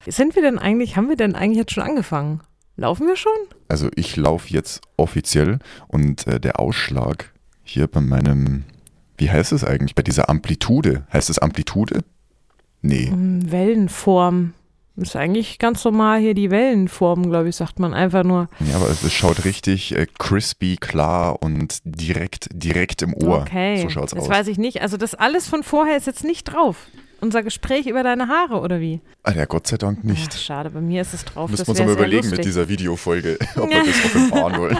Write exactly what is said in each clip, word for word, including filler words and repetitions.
Sind wir denn eigentlich, haben wir denn eigentlich jetzt schon angefangen? Laufen wir schon? Also ich laufe jetzt offiziell und äh, der Ausschlag hier bei meinem, wie heißt es eigentlich, bei dieser Amplitude, heißt es Amplitude? Nee. Wellenform. Das ist eigentlich ganz normal hier die Wellenform, glaube ich, sagt man einfach nur. Ja, aber es, es schaut richtig äh, crispy, klar und direkt, direkt im Ohr. Okay, So schaut's das aus. weiß ich nicht. Also das alles von vorher ist jetzt nicht drauf. Unser Gespräch über deine Haare, oder wie? Ah ja, Gott sei Dank nicht. Ach, schade, bei mir ist es drauf. Müssen Das wir uns mal wäre sehr überlegen lustig. mit dieser Videofolge, ob wir das offenbaren wollen.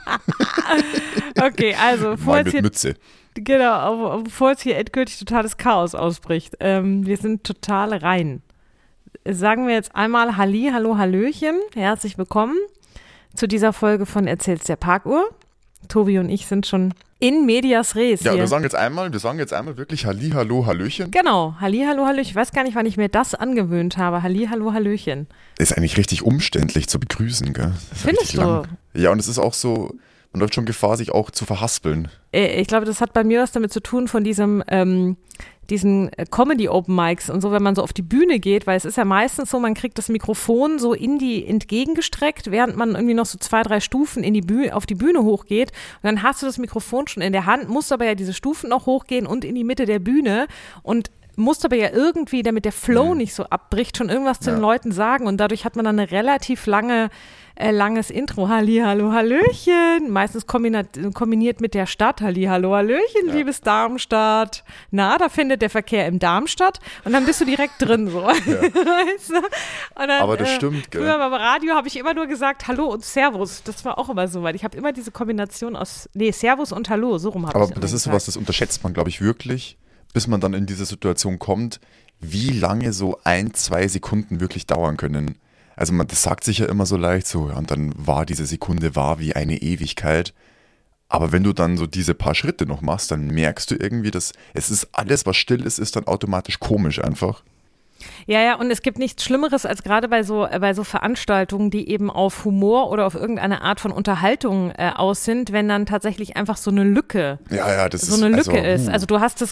Okay, also bevor Mal jetzt mit hier, Mütze. genau, bevor jetzt hier endgültig totales Chaos ausbricht, ähm, wir sind total rein. Sagen wir jetzt einmal Halli, Hallo, Hallöchen, herzlich willkommen zu dieser Folge von Erzähl's der Parkuhr. Tobi und ich sind schon in medias res Ja, hier. wir sagen jetzt einmal, wir sagen jetzt einmal wirklich Halli, Hallo, Hallöchen. Genau, Halli, Hallo, Hallöchen. Ich weiß gar nicht, wann ich mir das angewöhnt habe. Halli, Hallo, Hallöchen. Ist eigentlich richtig umständlich zu begrüßen, gell? Das ist Findest richtig du? lang. Ja, und es ist auch so, man läuft schon Gefahr, sich auch zu verhaspeln. Äh, Ich glaube, das hat bei mir was damit zu tun von diesem, ähm, diesen Comedy-Open-Mics und so, wenn man so auf die Bühne geht, weil es ist ja meistens so, man kriegt das Mikrofon so in die entgegengestreckt, während man irgendwie noch so zwei, drei Stufen in die Bühne, auf die Bühne hochgeht und dann hast du das Mikrofon schon in der Hand, musst aber ja diese Stufen noch hochgehen und in die Mitte der Bühne und musst aber ja irgendwie, damit der Flow Mhm. nicht so abbricht, schon irgendwas zu Ja. den Leuten sagen und dadurch hat man dann eine relativ lange Äh, langes Intro, Halli, Hallo, Hallöchen, meistens kombiniert, kombiniert mit der Stadt, Halli, Hallo, Hallöchen, Ja. liebes Darmstadt. Na, da findet der Verkehr im Darmstadt und dann bist du direkt drin, so. Weißt du? Und dann, Aber das äh, stimmt, gell? Früher beim Radio habe ich immer nur gesagt Hallo und Servus, das war auch immer so, weil ich habe immer diese Kombination aus, nee, Servus und Hallo, so rum habe ich Aber das ist sowas, das unterschätzt man, glaube ich, wirklich, bis man dann in diese Situation kommt, wie lange so ein, zwei Sekunden wirklich dauern können. Also man, das sagt sich ja immer so leicht so, ja, und dann war diese Sekunde war wie eine Ewigkeit. Aber wenn du dann so diese paar Schritte noch machst, dann merkst du irgendwie, dass es ist alles, was still ist, ist dann automatisch komisch einfach. Ja, ja, und es gibt nichts Schlimmeres als gerade bei so, äh, bei so Veranstaltungen, die eben auf Humor oder auf irgendeine Art von Unterhaltung äh, aus sind, wenn dann tatsächlich einfach so eine Lücke, Ja, ja, das so ist eine Lücke also, ist. uh. Also du hast das.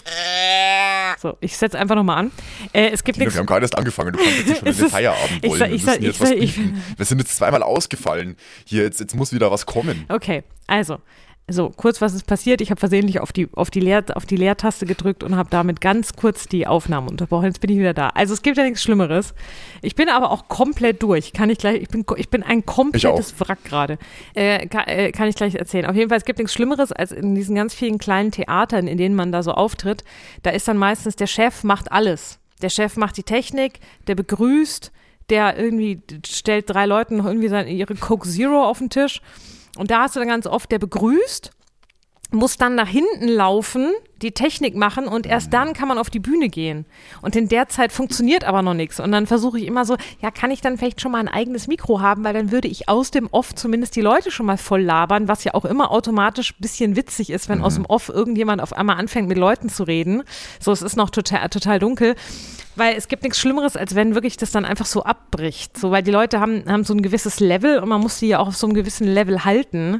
So, ich setze einfach nochmal an. Äh, es gibt Tina, nichts. wir haben gerade erst angefangen, du kannst jetzt nicht schon in Es den ist- Feierabend ich wollen. sag- Wir ich sag- müssen jetzt ich was sag- ich- bieten. Wir sind jetzt zweimal ausgefallen. Hier, jetzt, jetzt muss wieder was kommen. Okay, also. So, kurz, was ist passiert? Ich habe versehentlich auf die, auf die, Leer, auf die Leertaste gedrückt und habe damit ganz kurz die Aufnahme unterbrochen. Jetzt bin ich wieder da. Also es gibt ja nichts Schlimmeres. Ich bin aber auch komplett durch. Kann ich gleich, ich bin, ich bin ein komplettes Wrack gerade. Äh, kann, äh, kann ich gleich erzählen. Auf jeden Fall, es gibt nichts Schlimmeres als in diesen ganz vielen kleinen Theatern, in denen man da so auftritt. Da ist dann meistens, der Chef macht alles. Der Chef macht die Technik, der begrüßt, der irgendwie stellt drei Leuten noch irgendwie seine, ihre Coke Zero auf den Tisch. Und da hast du dann ganz oft, der begrüßt, muss dann nach hinten laufen, die Technik machen und erst dann kann man auf die Bühne gehen. Und in der Zeit funktioniert aber noch nichts. Und dann versuche ich immer so, ja, kann ich dann vielleicht schon mal ein eigenes Mikro haben, weil dann würde ich aus dem Off zumindest die Leute schon mal voll labern, was ja auch immer automatisch ein bisschen witzig ist, wenn Mhm. aus dem Off irgendjemand auf einmal anfängt mit Leuten zu reden. So, es ist noch total, total dunkel. Weil es gibt nichts Schlimmeres, als wenn wirklich das dann einfach so abbricht. So, weil die Leute haben, haben so ein gewisses Level und man muss die ja auch auf so einem gewissen Level halten.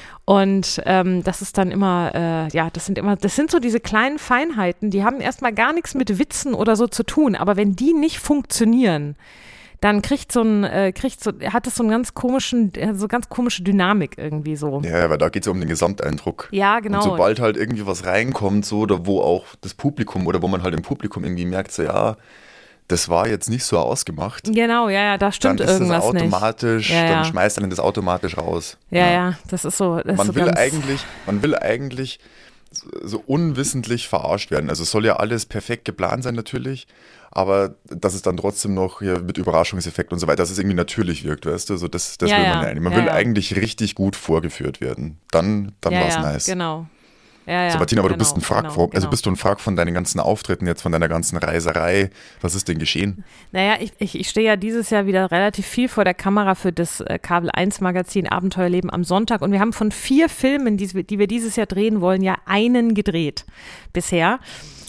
Und ähm, das ist dann immer, äh, ja, das sind immer, das sind so diese kleinen Feinheiten, die haben erstmal gar nichts mit Witzen oder so zu tun. Aber wenn die nicht funktionieren, dann kriegt so ein, äh, kriegt so, hat es so einen ganz komischen, so ganz komische Dynamik irgendwie so. Ja, weil da geht es ja um den Gesamteindruck. Ja, genau. Und sobald halt irgendwie was reinkommt, so, oder wo auch das Publikum oder wo man halt im Publikum irgendwie merkt, so, ja, das war jetzt nicht so ausgemacht, Genau, ja, ja, da stimmt dann ist das irgendwas nicht. automatisch, Ja, ja. dann schmeißt einen das automatisch raus. Ja, ja, das ist so. Das Man ist so will ganz, eigentlich, man will eigentlich so- so unwissentlich verarscht werden. Also es soll ja alles perfekt geplant sein natürlich, aber dass es dann trotzdem noch hier mit Überraschungseffekt und so weiter, dass es irgendwie natürlich wirkt, weißt du, so das, das Ja, will ja. man eigentlich. Man Ja, will ja. eigentlich richtig gut vorgeführt werden. Dann, dann ja, war es ja, nice. Genau. Ja, ja, So, Martina, aber genau, du bist ein Frack, genau, also genau. bist du ein Frack von deinen ganzen Auftritten jetzt, von deiner ganzen Reiserei. Was ist denn geschehen? Naja, ich, ich, ich stehe ja dieses Jahr wieder relativ viel vor der Kamera für das äh, Kabel eins Magazin Abenteuerleben am Sonntag und wir haben von vier Filmen, die, die wir dieses Jahr drehen wollen, ja einen gedreht bisher.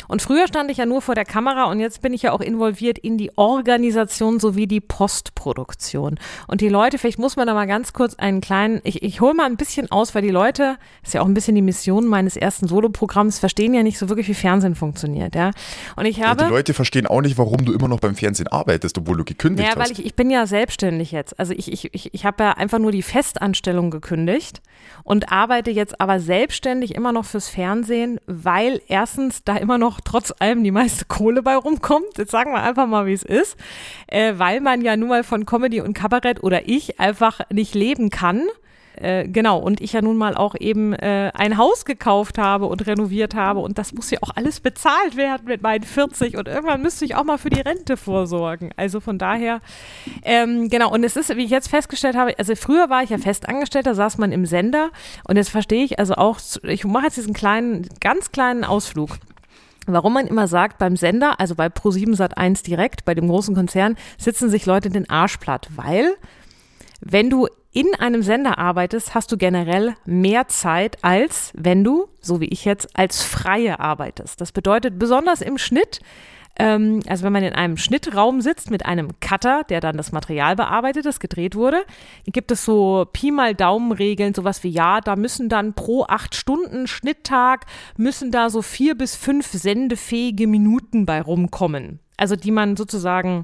Und früher stand ich ja nur vor der Kamera und jetzt bin ich ja auch involviert in die Organisation sowie die Postproduktion. Und die Leute, vielleicht muss man da mal ganz kurz einen kleinen, ich, ich hole mal ein bisschen aus, weil die Leute, das ist ja auch ein bisschen die Mission meines ersten Soloprogramms, verstehen ja nicht so wirklich, wie Fernsehen funktioniert, ja. Und ich habe... Ja, die Leute verstehen auch nicht, warum du immer noch beim Fernsehen arbeitest, obwohl du gekündigt ja, hast. Ja, weil ich, ich bin ja selbstständig jetzt. Also ich, ich, ich, ich habe ja einfach nur die Festanstellung gekündigt und arbeite jetzt aber selbstständig immer noch fürs Fernsehen, weil erstens da immer noch trotz allem die meiste Kohle bei rumkommt. Jetzt sagen wir einfach mal, wie es ist. Äh, weil man ja nun mal von Comedy und Kabarett oder ich einfach nicht leben kann. Äh, genau, und ich ja nun mal auch eben äh, ein Haus gekauft habe und renoviert habe und das muss ja auch alles bezahlt werden mit meinen vierzig und irgendwann müsste ich auch mal für die Rente vorsorgen. Also von daher, ähm, genau, und es ist, wie ich jetzt festgestellt habe, also früher war ich ja Festangestellter, saß man im Sender und jetzt verstehe ich also auch, ich mache jetzt diesen kleinen, ganz kleinen Ausflug. Warum man immer sagt, beim Sender, also bei ProSieben Sat eins direkt, bei dem großen Konzern, sitzen sich Leute den Arsch platt, weil wenn du in einem Sender arbeitest, hast du generell mehr Zeit, als wenn du, so wie ich jetzt, als Freie arbeitest. Das bedeutet besonders im Schnitt, ähm, also wenn man in einem Schnittraum sitzt mit einem Cutter, der dann das Material bearbeitet, das gedreht wurde, gibt es so Pi mal Daumen-Regeln, sowas wie, ja, da müssen dann pro acht Stunden Schnitttag, müssen da so vier bis fünf sendefähige Minuten bei rumkommen. Also die man sozusagen,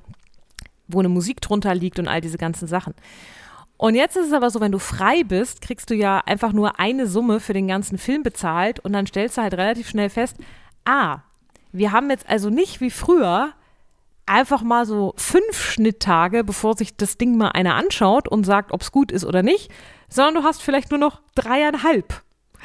wo eine Musik drunter liegt und all diese ganzen Sachen. Und jetzt ist es aber so, wenn du frei bist, kriegst du ja einfach nur eine Summe für den ganzen Film bezahlt und dann stellst du halt relativ schnell fest, ah, wir haben jetzt also nicht wie früher einfach mal so fünf Schnitttage, bevor sich das Ding mal einer anschaut und sagt, ob es gut ist oder nicht, sondern du hast vielleicht nur noch dreieinhalb.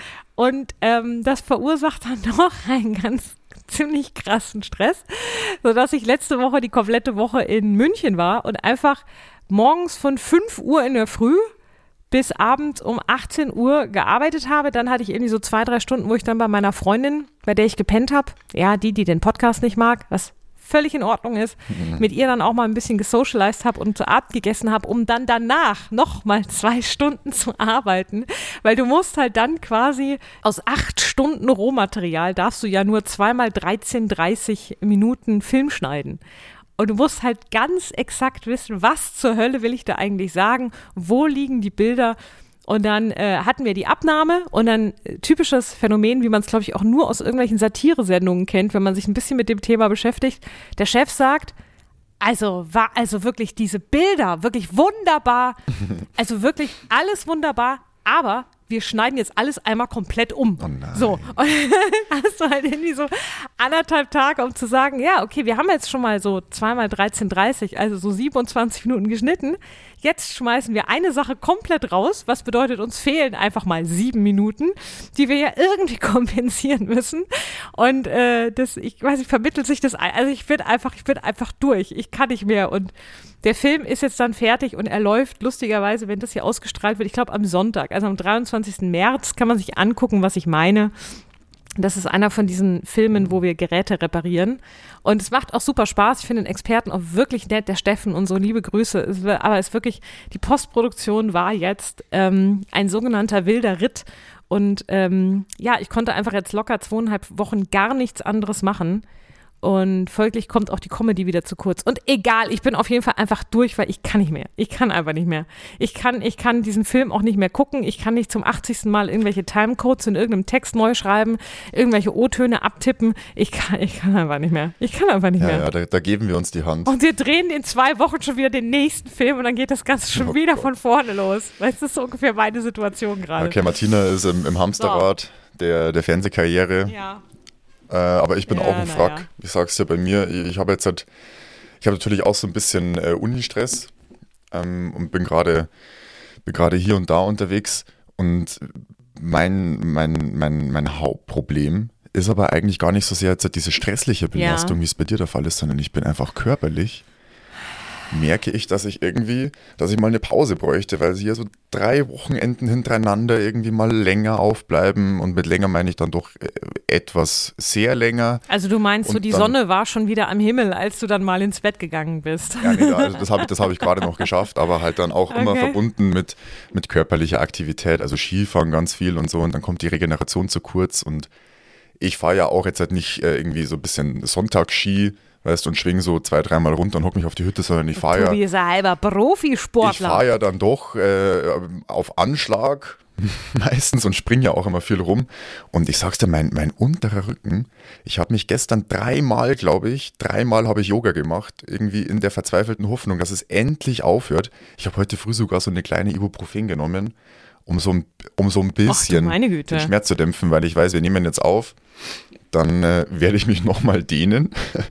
Und ähm, das verursacht dann doch einen ganz ziemlich krassen Stress, sodass ich letzte Woche die komplette Woche in München war und einfach morgens von fünf Uhr in der Früh bis abends um achtzehn Uhr gearbeitet habe. Dann hatte ich irgendwie so zwei, drei Stunden, wo ich dann bei meiner Freundin, bei der ich gepennt habe, ja, die, die den Podcast nicht mag, was völlig in Ordnung ist, mhm. mit ihr dann auch mal ein bisschen gesocialized habe und zu Abend gegessen habe, um dann danach nochmal zwei Stunden zu arbeiten, weil du musst halt dann quasi aus acht Stunden Rohmaterial darfst du ja nur zweimal dreizehn, dreißig Minuten Film schneiden. Und du musst halt ganz exakt wissen, was zur Hölle will ich da eigentlich sagen, wo liegen die Bilder. Und dann äh, hatten wir die Abnahme und dann äh, typisches Phänomen, wie man es, glaube ich, auch nur aus irgendwelchen Satire-Sendungen kennt, wenn man sich ein bisschen mit dem Thema beschäftigt. Der Chef sagt, also war also wirklich diese Bilder, wirklich wunderbar, also wirklich alles wunderbar, aber wir schneiden jetzt alles einmal komplett um. Oh nein. So, und dann hast du halt irgendwie so anderthalb Tage, um zu sagen, ja, okay, wir haben jetzt schon mal so zweimal dreizehn, dreißig, also so siebenundzwanzig Minuten geschnitten. Jetzt schmeißen wir eine Sache komplett raus, was bedeutet, uns fehlen einfach mal sieben Minuten, die wir ja irgendwie kompensieren müssen. Und äh, das, ich weiß nicht, vermittelt sich das, ein. Also ich bin einfach, ich bin einfach durch. Ich kann nicht mehr. Und der Film ist jetzt dann fertig und er läuft lustigerweise, wenn das hier ausgestrahlt wird, ich glaube am Sonntag, also am dreiundzwanzigsten März kann man sich angucken, was ich meine. Das ist einer von diesen Filmen, wo wir Geräte reparieren. Und es macht auch super Spaß. Ich finde den Experten auch wirklich nett, der Steffen und so, liebe Grüße. Es, aber es ist wirklich, die Postproduktion war jetzt ähm, ein sogenannter wilder Ritt. Und ähm, ja, ich konnte einfach jetzt locker zweieinhalb Wochen gar nichts anderes machen. Und folglich kommt auch die Comedy wieder zu kurz. Und egal, ich bin auf jeden Fall einfach durch, weil ich kann nicht mehr. Ich kann einfach nicht mehr. Ich kann, ich kann diesen Film auch nicht mehr gucken. Ich kann nicht zum achtzigsten Mal irgendwelche Timecodes in irgendeinem Text neu schreiben, irgendwelche O-Töne abtippen. Ich kann, ich kann einfach nicht mehr. Ich kann einfach nicht ja, mehr. Ja, da, da geben wir uns die Hand. Und wir drehen in zwei Wochen schon wieder den nächsten Film und dann geht das Ganze schon oh wieder Gott. von vorne los. Weißt du, das ist so ungefähr meine Situation gerade. Okay, Martina ist im, im Hamsterrad so. der, der Fernsehkarriere. Ja. Äh, aber ich bin ja, auch ein Frack. Ja. Ich sag's dir bei mir, ich, ich habe jetzt halt, ich habe natürlich auch so ein bisschen äh, Uni-Stress ähm, und bin gerade bin gerade hier und da unterwegs und mein, mein, mein, mein Hauptproblem ist aber eigentlich gar nicht so sehr jetzt halt diese stressliche Belastung, ja. wie es bei dir der Fall ist, sondern ich bin einfach körperlich, merke ich, dass ich irgendwie, dass ich mal eine Pause bräuchte, weil sie hier so drei Wochenenden hintereinander irgendwie mal länger aufbleiben und mit länger meine ich dann doch etwas sehr länger. Also du meinst, und so die dann, Sonne war schon wieder am Himmel, als du dann mal ins Bett gegangen bist. Ja, nee, also das habe ich, das hab ich gerade noch geschafft, aber halt dann auch okay. immer verbunden mit, mit körperlicher Aktivität, also Skifahren ganz viel und so und dann kommt die Regeneration zu kurz und ich fahre ja auch jetzt halt nicht äh, irgendwie so ein bisschen Sonntagsski, weißt du, und schwing so zwei, dreimal runter und hock mich auf die Hütte, sondern ich fahre ja. Tobi ist ein halber Profisportler. Ich fahre ja dann doch äh, auf Anschlag meistens und springe ja auch immer viel rum. Und ich sag's dir, mein, mein unterer Rücken, ich habe mich gestern dreimal, glaube ich, dreimal habe ich Yoga gemacht, irgendwie in der verzweifelten Hoffnung, dass es endlich aufhört. Ich habe heute früh sogar so eine kleine Ibuprofen genommen, um so ein, um so ein bisschen Ach, den Schmerz zu dämpfen, weil ich weiß, wir nehmen jetzt auf. Dann äh, werde ich mich nochmal dehnen,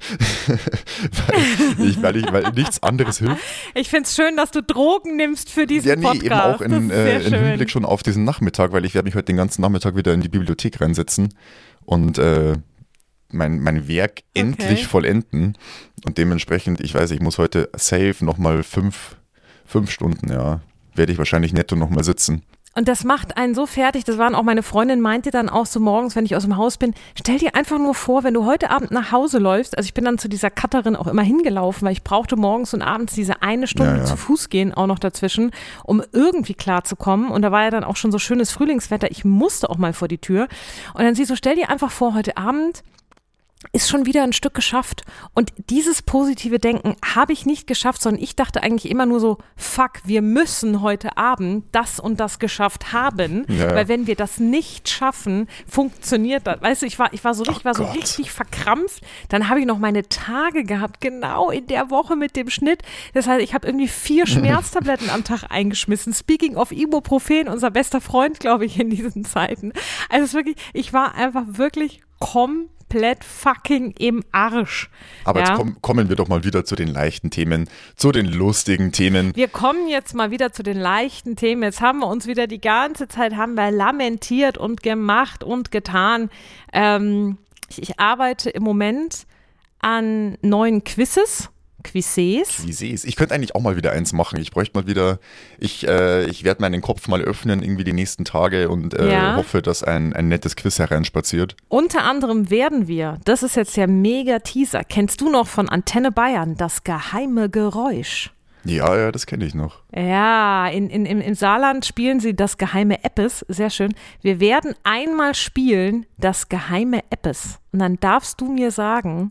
weil, ich, weil, ich, weil nichts anderes hilft. Ich finde es schön, dass du Drogen nimmst für diesen ja, nee, Podcast. Eben auch in, äh, in Hinblick schon auf diesen Nachmittag, weil ich werde mich heute den ganzen Nachmittag wieder in die Bibliothek reinsetzen und äh, mein, mein Werk okay. endlich vollenden. Und dementsprechend, ich weiß, ich muss heute safe nochmal fünf, fünf Stunden, ja, werde ich wahrscheinlich netto nochmal sitzen. Und das macht einen so fertig, das waren auch meine Freundin, meinte dann auch so morgens, wenn ich aus dem Haus bin, stell dir einfach nur vor, wenn du heute Abend nach Hause läufst, also ich bin dann zu dieser Cutterin auch immer hingelaufen, weil ich brauchte morgens und abends diese eine Stunde ja, ja. zu Fuß gehen auch noch dazwischen, um irgendwie klarzukommen und da war ja dann auch schon so schönes Frühlingswetter, ich musste auch mal vor die Tür und dann siehst du, stell dir einfach vor, heute Abend ist schon wieder ein Stück geschafft und dieses positive Denken habe ich nicht geschafft, sondern ich dachte eigentlich immer nur so, fuck, wir müssen heute Abend das und das geschafft haben, ja. weil wenn wir das nicht schaffen, funktioniert das. Weißt du, ich war, ich war, so, ich war so richtig verkrampft, dann habe ich noch meine Tage gehabt, genau in der Woche mit dem Schnitt. Das heißt, ich habe irgendwie vier Schmerztabletten am Tag eingeschmissen. Speaking of Ibuprofen, unser bester Freund, glaube ich, in diesen Zeiten. Also es ist wirklich, ich war einfach wirklich komplett komplett fucking im Arsch. Aber ja? jetzt komm, kommen wir doch mal wieder zu den leichten Themen, zu den lustigen Themen. Wir kommen jetzt mal wieder zu den leichten Themen. Jetzt haben wir uns wieder die ganze Zeit haben wir lamentiert und gemacht und getan. Ähm, ich, ich arbeite im Moment an neuen Quizzes. Quizzes. Quizzes. Ich könnte eigentlich auch mal wieder eins machen. Ich bräuchte mal wieder, ich, äh, ich werde meinen Kopf mal öffnen, irgendwie die nächsten Tage und äh, ja. hoffe, dass ein, ein nettes Quiz hereinspaziert. Unter anderem werden wir, das ist jetzt der mega Teaser, kennst du noch von Antenne Bayern, das geheime Geräusch? Ja, ja, das kenne ich noch. Ja, in, in, im Saarland spielen sie das geheime Eppes, sehr schön. Wir werden einmal spielen, das geheime Eppes. Und dann darfst du mir sagen,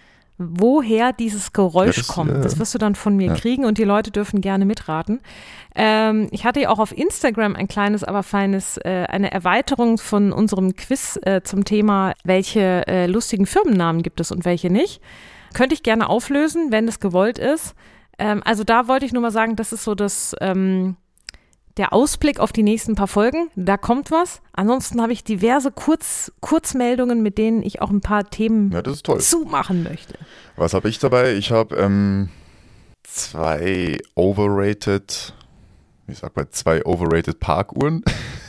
woher dieses Geräusch ja, das, kommt. Ja. Das wirst du dann von mir ja. kriegen und die Leute dürfen gerne mitraten. Ähm, ich hatte ja auch auf Instagram ein kleines, aber feines, äh, eine Erweiterung von unserem Quiz äh, zum Thema, welche äh, lustigen Firmennamen gibt es und welche nicht. Könnte ich gerne auflösen, wenn es gewollt ist. Ähm, also da wollte ich nur mal sagen, das ist so das... Ähm, der Ausblick auf die nächsten paar Folgen, da kommt was. Ansonsten habe ich diverse Kurz, Kurzmeldungen, mit denen ich auch ein paar Themen ja, das ist toll. zumachen möchte. Was habe ich dabei? Ich habe ähm, zwei overrated, wie sagt man, zwei overrated Parkuhren.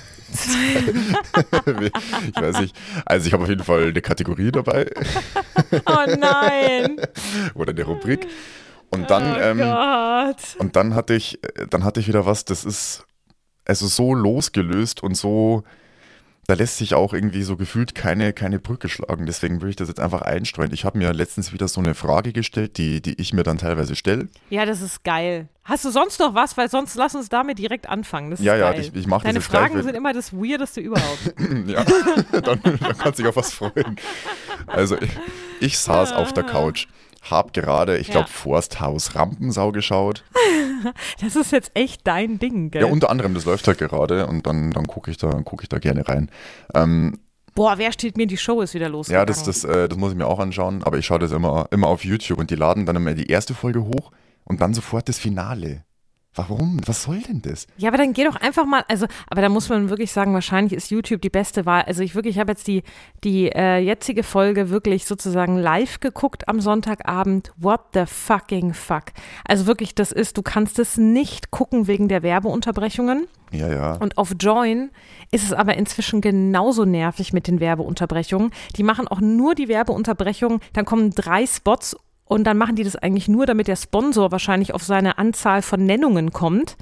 Ich weiß nicht. Also ich habe auf jeden Fall eine Kategorie dabei. Oh nein. Oder eine Rubrik. Und dann, oh ähm, Gott. und dann hatte ich, dann hatte ich wieder was, das ist also so losgelöst und so, da lässt sich auch irgendwie so gefühlt keine, keine Brücke schlagen. Deswegen würde ich das jetzt einfach einstreuen. Ich habe mir letztens wieder so eine Frage gestellt, die, die ich mir dann teilweise stelle. Ja, das ist geil. Hast du sonst noch was? Weil sonst lass uns damit direkt anfangen. Das ist ja, geil. ja, ich, ich mache das Deine jetzt Fragen gleich, sind immer das Weirdeste überhaupt. Ja, dann, dann kannst du dich auf was freuen. Also ich, ich saß auf der Couch. Hab gerade, ich glaube, ja. Forsthaus Rampensau geschaut. Das ist jetzt echt dein Ding, gell? Ja, unter anderem, das läuft halt gerade und dann, dann gucke ich, guck ich da gerne rein. Ähm, Boah, wer steht mir, die Show ist wieder losgegangen. Ja, das, das, äh, das muss ich mir auch anschauen, aber ich schaue das immer, immer auf YouTube und die laden dann immer die erste Folge hoch und dann sofort das Finale. Warum? Was soll denn das? Ja, aber dann geh doch einfach mal, also, aber da muss man wirklich sagen, wahrscheinlich ist YouTube die beste Wahl. Also ich wirklich, ich habe jetzt die, die äh, jetzige Folge wirklich sozusagen live geguckt am Sonntagabend. What the fucking fuck? Also wirklich, das ist, du kannst es nicht gucken wegen der Werbeunterbrechungen. Ja, ja. Und auf Join ist es aber inzwischen genauso nervig mit den Werbeunterbrechungen. Die machen auch nur die Werbeunterbrechungen, dann kommen drei Spots und dann machen die das eigentlich nur, damit der Sponsor wahrscheinlich auf seine Anzahl von Nennungen kommt.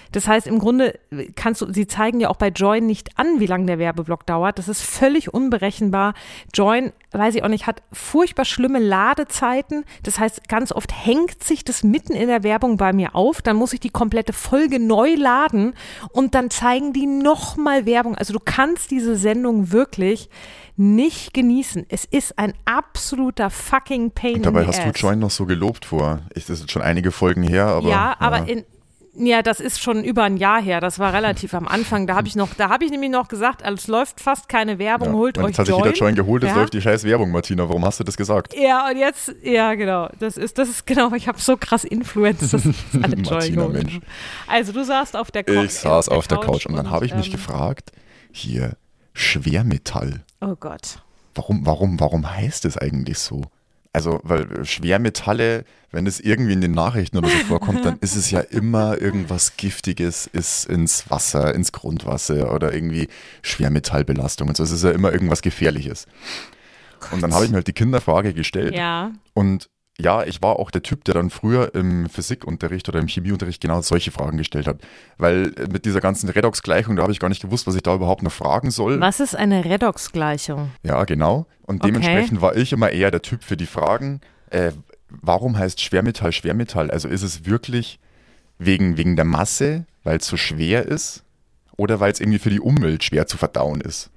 Das heißt, im Grunde kannst du, sie zeigen ja auch bei Joyn nicht an, wie lange der Werbeblock dauert. Das ist völlig unberechenbar. Joyn, weiß ich auch nicht, hat furchtbar schlimme Ladezeiten. Das heißt, ganz oft hängt sich das mitten in der Werbung bei mir auf. Dann muss ich die komplette Folge neu laden und dann zeigen die nochmal Werbung. Also du kannst diese Sendung wirklich nicht genießen. Es ist ein absoluter fucking Pain in the ass. Und dabei hast du Joyn noch so gelobt vor. Ich, das ist schon einige Folgen her, aber. Ja, aber ja. in. Ja, das ist schon über ein Jahr her. Das war relativ am Anfang. Da habe ich noch, da habe ich nämlich noch gesagt, also es läuft fast keine Werbung, ja. holt und euch jetzt hat sich Joyn. jeder Joyn geholt, es ja. läuft die scheiß Werbung, Martina. Warum hast du das gesagt? Ja, und jetzt, ja genau, das ist, das ist genau, ich habe so krass Influenced, dass alle Joyn geholt. Mensch. Also du saßt auf der Couch. Ich saß auf der Couch und dann habe ich mich ähm, gefragt, hier, Schwermetall. Oh Gott. Warum, warum, warum heißt es eigentlich so? Also, weil Schwermetalle, wenn es irgendwie in den Nachrichten oder so vorkommt, dann ist es ja immer irgendwas Giftiges, ist ins Wasser, ins Grundwasser oder irgendwie Schwermetallbelastung und so. Es ist ja immer irgendwas Gefährliches. Gott. Und dann habe ich mir halt die Kinderfrage gestellt. Ja. Und ja, ich war auch der Typ, der dann früher im Physikunterricht oder im Chemieunterricht genau solche Fragen gestellt hat. Weil mit dieser ganzen Redox-Gleichung, da habe ich gar nicht gewusst, was ich da überhaupt noch fragen soll. Was ist eine Redox-Gleichung? Ja, genau. Und dementsprechend okay. war ich immer eher der Typ für die Fragen, äh, warum heißt Schwermetall Schwermetall? Also ist es wirklich wegen, wegen der Masse, weil es so schwer ist? Oder weil es irgendwie für die Umwelt schwer zu verdauen ist?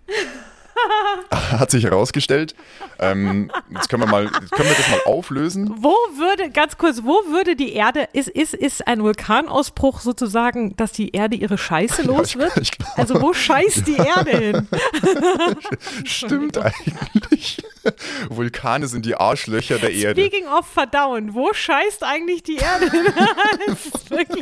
Hat sich herausgestellt. Ähm, jetzt können wir mal, können wir das mal auflösen. Wo würde, ganz kurz, wo würde die Erde, ist, ist, ist ein Vulkanausbruch sozusagen, dass die Erde ihre Scheiße los wird? Ja, ich, ich glaub, also wo scheißt die Erde hin? Stimmt eigentlich. Vulkane sind die Arschlöcher der Erde. Speaking of verdauen, wo scheißt eigentlich die Erde hin? Das ist wirklich...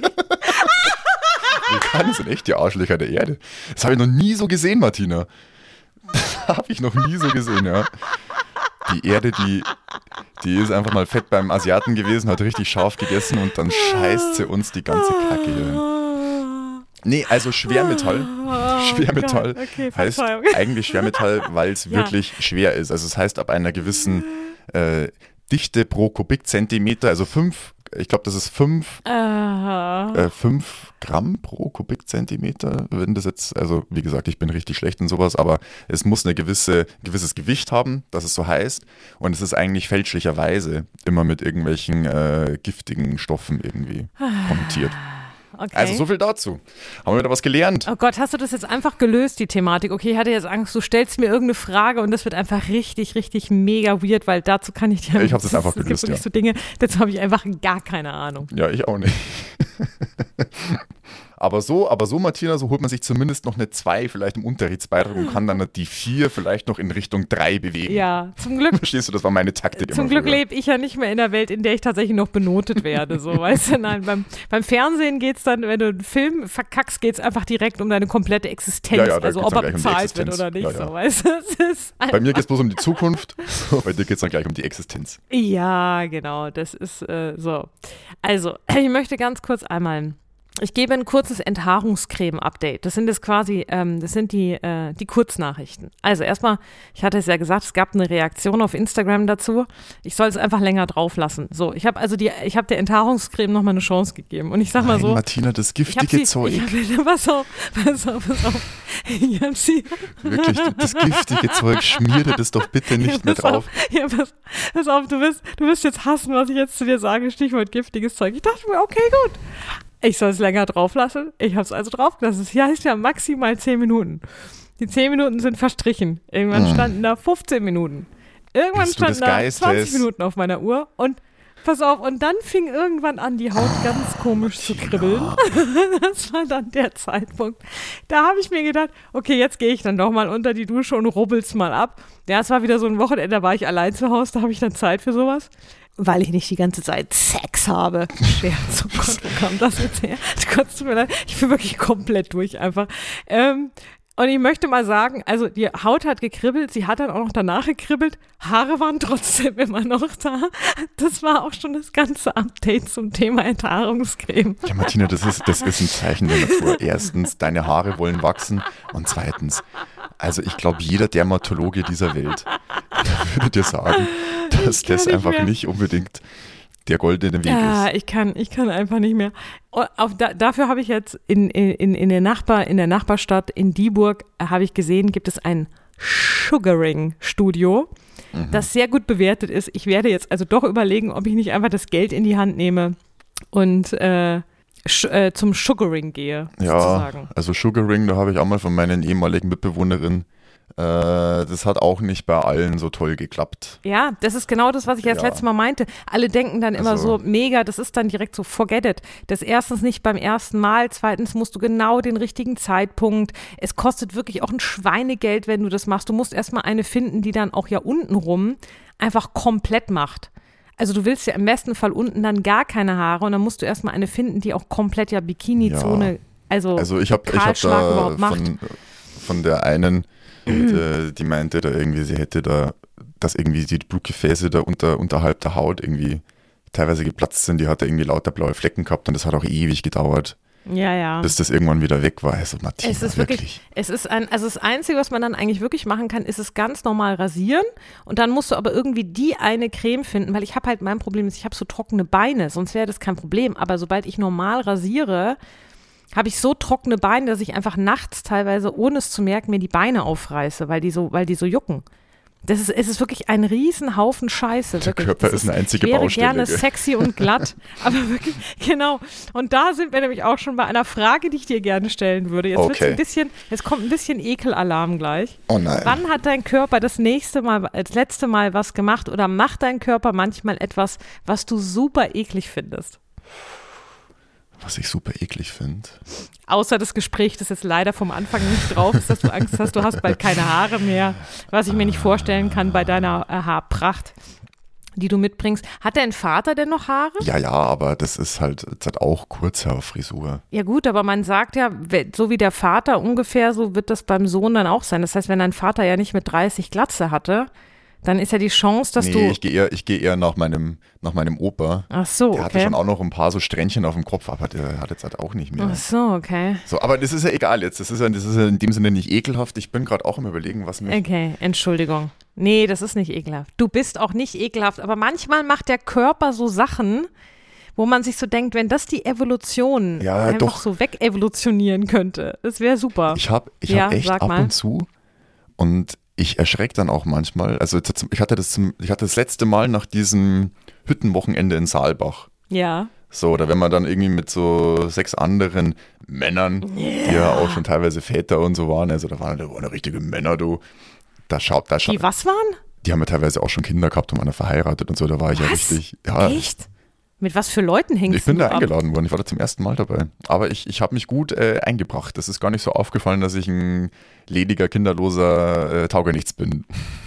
Vulkane sind echt die Arschlöcher der Erde. Das habe ich noch nie so gesehen, Martina. Das habe ich noch nie so gesehen, ja. Die Erde, die, die ist einfach mal fett beim Asiaten gewesen, hat richtig scharf gegessen und dann scheißt sie uns die ganze Kacke hier. Nee, also Schwermetall. Schwermetall oh okay, heißt eigentlich Schwermetall, weil es ja. wirklich schwer ist. Also es heißt ab einer gewissen äh, Dichte pro Kubikzentimeter, also fünf, ich glaube, das ist fünf, äh, fünf Gramm pro Kubikzentimeter, wenn das jetzt, also wie gesagt, ich bin richtig schlecht in sowas, aber es muss eine gewisse, gewisses Gewicht haben, dass es so heißt, und es ist eigentlich fälschlicherweise immer mit irgendwelchen äh, giftigen Stoffen irgendwie konnotiert. Okay. Also so viel dazu. Haben wir wieder was gelernt. Oh Gott, hast du das jetzt einfach gelöst, die Thematik? Okay, ich hatte jetzt Angst, du stellst mir irgendeine Frage und das wird einfach richtig, richtig mega weird, weil dazu kann ich dir... Ich habe das einfach gelöst, es gibt wirklich ja. so Dinge, dazu habe ich einfach gar keine Ahnung. Ja, ich auch nicht. Aber so, aber so, Martina, so holt man sich zumindest noch eine zwei vielleicht im Unterrichtsbeitrag und kann dann die vier vielleicht noch in Richtung drei bewegen. Ja, zum Glück. Verstehst du, das war meine Taktik Zum immer Glück früher. lebe ich ja nicht mehr in der Welt, in der ich tatsächlich noch benotet werde. So, weißt du, nein, beim, beim Fernsehen geht es dann, wenn du einen Film verkackst, geht es einfach direkt um deine komplette Existenz. Ja, ja, also ob er um bezahlt wird oder nicht. Ja, ja. So, weißt du, es ist Bei mir geht es bloß um die Zukunft, so, bei dir geht es dann gleich um die Existenz. Ja, genau, das ist äh, so. Also, ich möchte ganz kurz einmal... Ich gebe ein kurzes Enthaarungscreme-Update. Das sind jetzt quasi, ähm, das sind die, äh, die Kurznachrichten. Also erstmal, ich hatte es ja gesagt, es gab eine Reaktion auf Instagram dazu. Ich soll es einfach länger drauf lassen. So, ich habe also die, ich habe der Enthaarungscreme nochmal eine Chance gegeben. Und ich sag mal Nein, so. Martina, das giftige sie, Zeug. Ich hab, pass auf, pass auf, pass auf. Ich hab sie. Wirklich, das giftige Zeug, schmier dir das doch bitte nicht ja, mehr drauf. Auf, ja, pass, pass auf, du wirst, du wirst jetzt hassen, was ich jetzt zu dir sage. Stichwort giftiges Zeug. Ich dachte mir, okay, gut. Ich soll es länger drauf lassen. Ich habe es also drauf gelassen. Es heißt ja maximal zehn Minuten. Die zehn Minuten sind verstrichen. Irgendwann hm. standen da fünfzehn Minuten. Irgendwann Bist standen da Geistes? zwanzig Minuten auf meiner Uhr. Und pass auf, und dann fing irgendwann an, die Haut ganz komisch zu kribbeln. Das war dann der Zeitpunkt. Da habe ich mir gedacht, okay, jetzt gehe ich dann doch mal unter die Dusche und rubbel's mal ab. Ja, es war wieder so ein Wochenende, da war ich allein zu Hause, da habe ich dann Zeit für sowas. Weil ich nicht die ganze Zeit Sex habe. Scherz, oh Gott, wo kam das jetzt her? Gott, tut mir leid, ich bin wirklich komplett durch einfach. Ähm, und ich möchte mal sagen, also die Haut hat gekribbelt, sie hat dann auch noch danach gekribbelt, Haare waren trotzdem immer noch da. Das war auch schon das ganze Update zum Thema Enthaarungscreme. Ja, Martina, das ist, das ist ein Zeichen der Natur. Erstens, deine Haare wollen wachsen und zweitens, also ich glaube, jeder Dermatologe dieser Welt würde dir sagen, dass das einfach mehr. nicht unbedingt der goldene Weg Ja, ist. ich kann, ich kann einfach nicht mehr. Oh, Auf, da, dafür habe ich jetzt in, in, in, der Nachbar, in der Nachbarstadt in Dieburg, äh, habe ich gesehen, gibt es ein Sugaring-Studio, mhm. das sehr gut bewertet ist. Ich werde jetzt also doch überlegen, ob ich nicht einfach das Geld in die Hand nehme und äh, sch, äh, zum Sugaring gehe, Ja, sozusagen. also Sugaring, da habe ich auch mal von meinen ehemaligen Mitbewohnerinnen, äh, das hat auch nicht bei allen so toll geklappt. Ja, das ist genau das, was ich als Ja. letztes Mal meinte. Alle denken dann immer Also- so, mega, das ist dann direkt so, forget it. Das erstens nicht beim ersten Mal, zweitens musst du genau den richtigen Zeitpunkt. Es kostet wirklich auch ein Schweinegeld, wenn du das machst. Du musst erstmal eine finden, die dann auch ja untenrum einfach komplett macht. Also du willst ja im besten Fall unten dann gar keine Haare und dann musst du erstmal eine finden, die auch komplett ja Bikini-Zone, Ja. also, Also ich habe ich hab Kahlschlag da überhaupt macht. von, von der einen, die, die meinte da irgendwie, sie hätte da, dass irgendwie die Blutgefäße da unter, unterhalb der Haut irgendwie teilweise geplatzt sind. Die hat da irgendwie lauter blaue Flecken gehabt und das hat auch ewig gedauert, Ja, ja. bis das irgendwann wieder weg war. Also Martina, Es ist wirklich. wirklich, es ist ein, also das Einzige, was man dann eigentlich wirklich machen kann, ist es ganz normal rasieren und dann musst du aber irgendwie die eine Creme finden, weil ich habe halt mein Problem ist, ich habe so trockene Beine, sonst wäre das kein Problem, aber sobald ich normal rasiere, habe ich so trockene Beine, dass ich einfach nachts teilweise, ohne es zu merken, mir die Beine aufreiße, weil die so, weil die so jucken. Das ist, es ist wirklich ein Riesenhaufen Scheiße. Der wirklich. Körper Das ist eine einzige Ich wäre Baustelle. gerne gell? sexy und glatt, aber wirklich, genau. Und da sind wir nämlich auch schon bei einer Frage, die ich dir gerne stellen würde. Jetzt wird's Okay. ein bisschen, jetzt kommt ein bisschen Ekelalarm gleich. Oh nein. Wann hat dein Körper das nächste Mal, das letzte Mal was gemacht oder macht dein Körper manchmal etwas, was du super eklig findest? Was ich super eklig finde. Außer das Gespräch, das jetzt leider vom Anfang nicht drauf ist, dass du Angst hast, du hast bald keine Haare mehr, was ich mir nicht vorstellen kann bei deiner äh, Haarpracht, die du mitbringst. Hat dein Vater denn noch Haare? Ja, ja, aber das ist halt, das hat auch Kurzhaarfrisur. Ja gut, aber man sagt ja, we- so wie der Vater ungefähr, so wird das beim Sohn dann auch sein. Das heißt, wenn dein Vater ja nicht mit dreißig Glatze hatte, dann ist ja die Chance, dass nee, du... ich gehe eher, ich geh eher nach meinem, nach meinem Opa. Ach so, Der hatte okay. schon auch noch ein paar so Strähnchen auf dem Kopf, aber der hat jetzt halt auch nicht mehr. Ach so, okay. So, aber das ist ja egal jetzt. Das ist ja, das ist ja in dem Sinne nicht ekelhaft. Ich bin gerade auch im Überlegen, was mich. Okay, Entschuldigung. Nee, das ist nicht ekelhaft. Du bist auch nicht ekelhaft, aber manchmal macht der Körper so Sachen, wo man sich so denkt, wenn das die Evolution Ja, einfach doch. so wegevolutionieren könnte, das wäre super. Ich habe ich Ja, hab echt sag ab mal. und zu und ich erschrecke dann auch manchmal. Also jetzt zum- ich hatte das zum, ich hatte das letzte Mal nach diesem Hüttenwochenende in Saalbach. Ja. So, oder wenn man dann irgendwie mit so sechs anderen Männern, die ja auch schon teilweise Väter und so waren, also da waren, da waren richtige Männer, du. Da schaut, da schaut. Die was waren? Die haben ja teilweise auch schon Kinder gehabt und waren ja verheiratet und so, da war ich ja Was? richtig. Ja, Echt? Mit was für Leuten hängst ich bin du da ab? eingeladen worden, ich war da zum ersten Mal dabei. Aber ich, ich habe mich gut äh, eingebracht. Das ist gar nicht so aufgefallen, dass ich ein lediger, kinderloser äh, Taugenichts bin.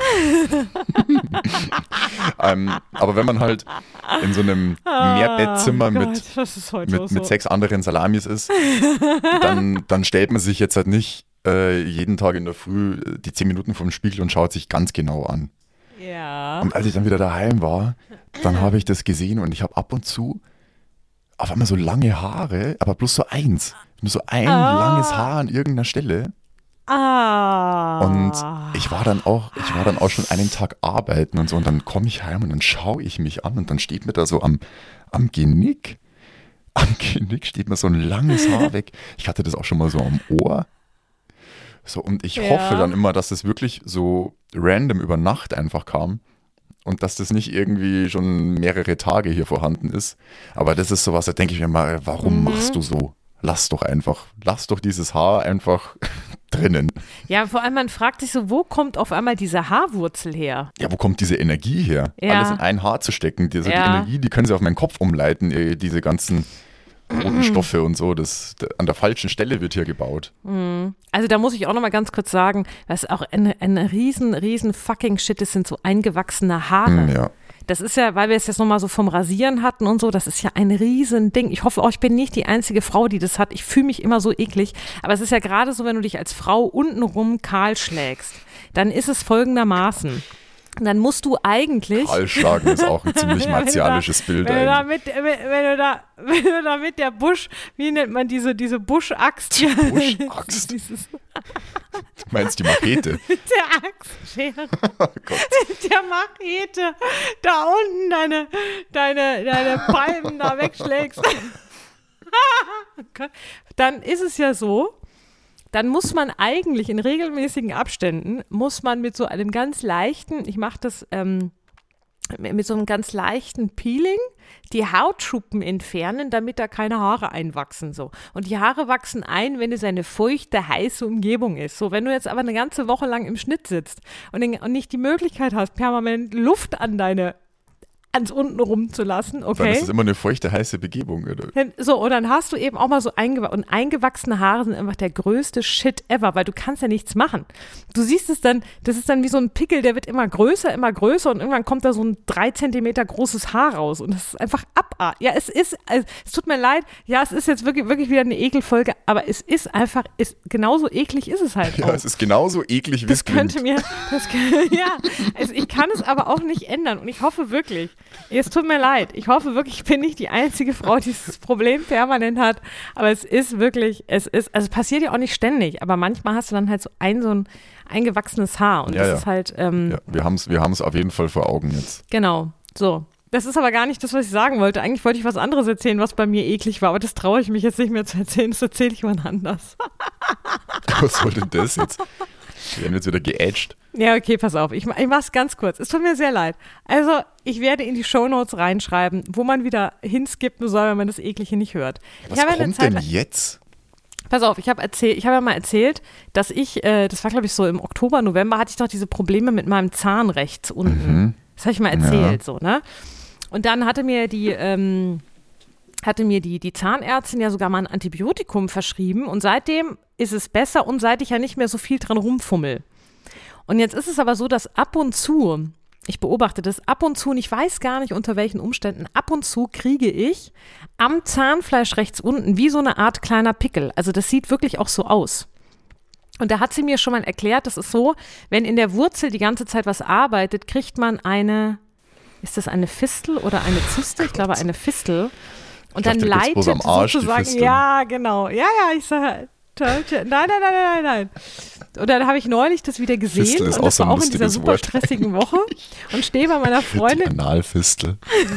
ähm, aber wenn man halt in so einem Mehrbettzimmer Oh Gott, mit, das ist heute mit, auch so. mit sechs anderen Salamis ist, dann, dann stellt man sich jetzt halt nicht äh, jeden Tag in der Früh äh, die zehn Minuten vom Spiegel und schaut sich ganz genau an. Ja. Und als ich dann wieder daheim war, dann habe ich das gesehen und ich habe ab und zu auf einmal so lange Haare, aber bloß so eins. Nur so ein Ah. langes Haar an irgendeiner Stelle. Ah. Und ich war dann auch, ich war dann auch schon einen Tag arbeiten und so. Und dann komme ich heim und dann schaue ich mich an und dann steht mir da so am, am Genick, am Genick steht mir so ein langes Haar weg. Ich hatte das auch schon mal so am Ohr. So, und ich Ja. hoffe dann immer, dass es wirklich so random über Nacht einfach kam. Und dass das nicht irgendwie schon mehrere Tage hier vorhanden ist. Aber das ist sowas, da denke ich mir mal, warum Mhm. machst du so? Lass doch einfach, lass doch dieses Haar einfach drinnen. Ja, vor allem man fragt sich so, wo kommt auf einmal diese Haarwurzel her? Ja, wo kommt diese Energie her? Ja. Alles in ein Haar zu stecken. Diese, Ja. Die Energie, die können sie auf meinen Kopf umleiten, eh, diese ganzen roten Stoffe und so. Das, da- an der falschen Stelle wird hier gebaut. Also da muss ich auch noch mal ganz kurz sagen, was auch ein, ein riesen, riesen fucking Shit ist, sind so eingewachsene Haare. Hm, ja. Das ist ja, weil wir es jetzt nochmal so vom Rasieren hatten und so, das ist ja ein Riesending. Ich hoffe auch, ich bin nicht die einzige Frau, die das hat. Ich fühle mich immer so eklig. Aber es ist ja gerade so, wenn du dich als Frau untenrum kahl schlägst, dann ist es folgendermaßen. Dann musst du eigentlich... Kahlschlagen ist auch ein ziemlich Wenn du da- martialisches Bild Wenn du, da eigentlich. mit, wenn, wenn, du da, wenn du da mit der Busch, wie nennt man diese, diese Buschaxt? Buschaxt? Dieses, Du meinst die Machete? Der Axtschere. Oh Gott. Der Machete. Da unten deine, deine, deine Palmen da wegschlägst. Oh Gott. Dann ist es ja so, dann muss man eigentlich in regelmäßigen Abständen, muss man mit so einem ganz leichten, ich mache das ähm, mit so einem ganz leichten Peeling, die Hautschuppen entfernen, damit da keine Haare einwachsen. So. Und die Haare wachsen ein, wenn es eine feuchte, heiße Umgebung ist. So, wenn du jetzt aber eine ganze Woche lang im Schnitt sitzt und, in, und nicht die Möglichkeit hast, permanent Luft an deine ans unten rumzulassen, okay. Dann ist es immer eine feuchte, heiße Begebung, oder? So, und dann hast du eben auch mal so eingewachsene, und eingewachsene Haare sind einfach der größte Shit ever, weil du kannst ja nichts machen. Du siehst es dann, das ist dann wie so ein Pickel, der wird immer größer, immer größer und irgendwann kommt da so ein drei Zentimeter großes Haar raus und das ist einfach abartig. Ja, es ist, also, es tut mir leid, ja, es ist jetzt wirklich, wirklich wieder eine Ekelfolge, aber es ist einfach, ist, genauso eklig ist es halt Ja, auch. es ist genauso eklig, wie es Das könnte klingt. mir, das, ja, also ich kann es aber auch nicht ändern und ich hoffe wirklich, es tut mir leid, ich hoffe wirklich, ich bin nicht die einzige Frau, die dieses Problem permanent hat, aber es ist wirklich, es ist, also es passiert ja auch nicht ständig, aber manchmal hast du dann halt so ein, so ein eingewachsenes Haar und Ja, das ja. ist halt, ähm, Ja, wir haben es wir haben's auf jeden Fall vor Augen jetzt. genau, so. Das ist aber gar nicht das, was ich sagen wollte. Eigentlich wollte ich was anderes erzählen, was bei mir eklig war, aber das traue ich mich jetzt nicht mehr zu erzählen, das erzähle ich wann anders. Was soll denn das jetzt? Wir werden jetzt wieder geätscht. Ja, okay, pass auf. Ich, ich mach's ganz kurz. Es tut mir sehr leid. Also, ich werde in die Shownotes reinschreiben, wo man wieder hinskippen soll, wenn man das Eklige nicht hört. Was ich habe eine kommt Zeit denn lang- jetzt? Pass auf, ich habe erzählt, ich habe ja mal erzählt, dass ich, äh, das war glaube ich so im Oktober, November, hatte ich doch diese Probleme mit meinem Zahn rechts unten. Mhm. Das habe ich mal erzählt, so, ne? Und dann hatte mir die, ähm, hatte mir die, die Zahnärztin ja sogar mal ein Antibiotikum verschrieben und seitdem ist es besser und seit ich ja nicht mehr so viel dran rumfummel. Und jetzt ist es aber so, dass ab und zu, ich beobachte das ab und zu, und ich weiß gar nicht unter welchen Umständen, ab und zu kriege ich am Zahnfleisch rechts unten wie so eine Art kleiner Pickel. Also das sieht wirklich auch so aus. Und da hat sie mir schon mal erklärt, das ist so, wenn in der Wurzel die ganze Zeit was arbeitet, kriegt man eine, ist das eine Fistel oder eine Zyste? Ich glaube eine Fistel. Und Ich dann dachte, da gibt's bloß leitet am Arsch die sozusagen, Fisteln. ja genau, ja, ja, ich sage, nein, nein, nein, nein, nein, nein. Und dann habe ich neulich das wieder gesehen Fistel ist und auch das so ein war auch in dieser lustiges super Wort stressigen Woche und stehe bei meiner Die Freundin. Analfistel.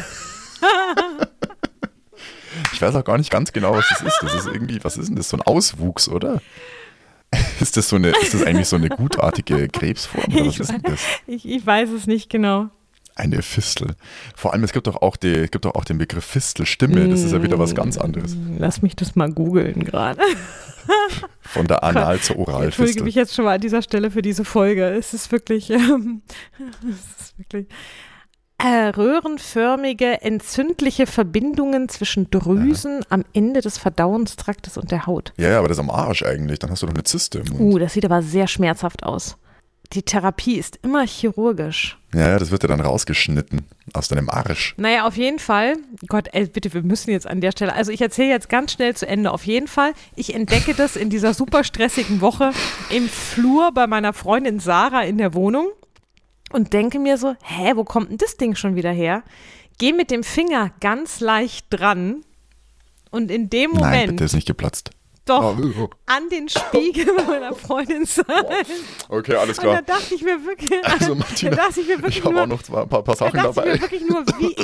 Ich weiß auch gar nicht ganz genau, was das ist. Das ist irgendwie, was ist denn das? So ein Auswuchs, oder? Ist das so eine, ist das eigentlich so eine gutartige Krebsform? Oder was Ich, ist denn das? ich, ich weiß es nicht genau. Eine Fistel. Vor allem, es gibt doch auch, die, es gibt doch auch den Begriff Fistelstimme. Das ist ja wieder was ganz anderes. Lass mich das mal googeln gerade. Von der Anal- zur Ich entschuldige Oralfistel. mich jetzt schon mal an dieser Stelle für diese Folge. Es ist wirklich, ähm, es ist wirklich äh, röhrenförmige, entzündliche Verbindungen zwischen Drüsen am Ende des Verdauungstraktes und der Haut. Ja, ja, aber das ist am Arsch eigentlich. Dann hast du doch eine Zyste im Mund. Uh, das sieht aber sehr schmerzhaft aus. Die Therapie ist immer chirurgisch. Ja, ja, das wird ja dann rausgeschnitten aus deinem Arsch. Naja, auf jeden Fall, Gott, ey, bitte, wir müssen jetzt an der Stelle, also ich erzähle jetzt ganz schnell zu Ende, auf jeden Fall, ich entdecke das in dieser super stressigen Woche im Flur bei meiner Freundin Sarah in der Wohnung und denke mir so, hä, wo kommt denn das Ding schon wieder her? Gehe mit dem Finger ganz leicht dran und in dem Nein, Moment, bitte, ist nicht geplatzt. doch, Oh, an den Spiegel meiner Freundin Sarah. okay, alles Und da klar. dachte ich mir wirklich, Also da Martina, dachte ich mir wirklich ich habe nur, auch noch zwei, ein paar, paar da Sachen dachte dabei. ich mir wirklich nur, wie,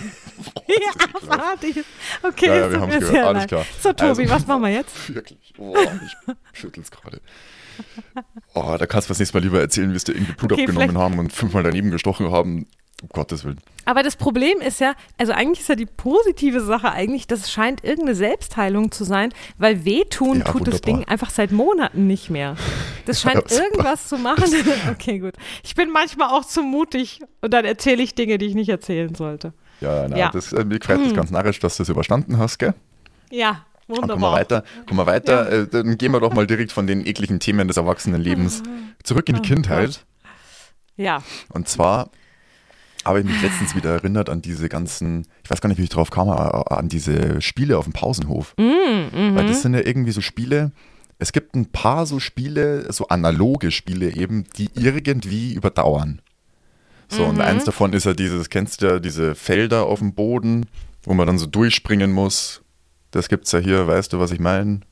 wie abartig. Okay, Ja, ja, es wir tut haben's mir gehört, sehr alles leid. klar. So, Tobi, Also- was machen wir jetzt? Wirklich. Oh, ich schüttel's gerade. Oh, da kannst du das nächste Mal lieber erzählen, wie es dir irgendwie Blut Okay, abgenommen vielleicht- haben und fünfmal daneben gestochen haben. Um Gottes Willen. Aber das Problem ist ja, also eigentlich ist ja die positive Sache eigentlich, das scheint irgendeine Selbstheilung zu sein, weil wehtun Ja, tut das wunderbar. Ding einfach seit Monaten nicht mehr. Das scheint Ja, super. irgendwas zu machen. Okay, gut. Ich bin manchmal auch zu mutig und dann erzähle ich Dinge, die ich nicht erzählen sollte. Ja, na, Ja. Das, äh, mir gefällt das ganz narrisch, dass du es überstanden hast, gell? Ja, Dann kommen wir wunderbar. weiter. Kommen wir weiter. Äh, dann gehen wir doch mal direkt von den ekligen Themen des Erwachsenenlebens zurück in die Oh Kindheit. Ja, Und zwar habe ich mich letztens wieder erinnert an diese ganzen, ich weiß gar nicht, wie ich drauf kam, aber an diese Spiele auf dem Pausenhof. Mm, Weil das sind ja irgendwie so Spiele, es gibt ein paar so Spiele, so analoge Spiele eben, die irgendwie überdauern. So, und eins davon ist ja dieses, kennst du ja, diese Felder auf dem Boden, wo man dann so durchspringen muss. Das gibt's ja hier, weißt du, was ich meine?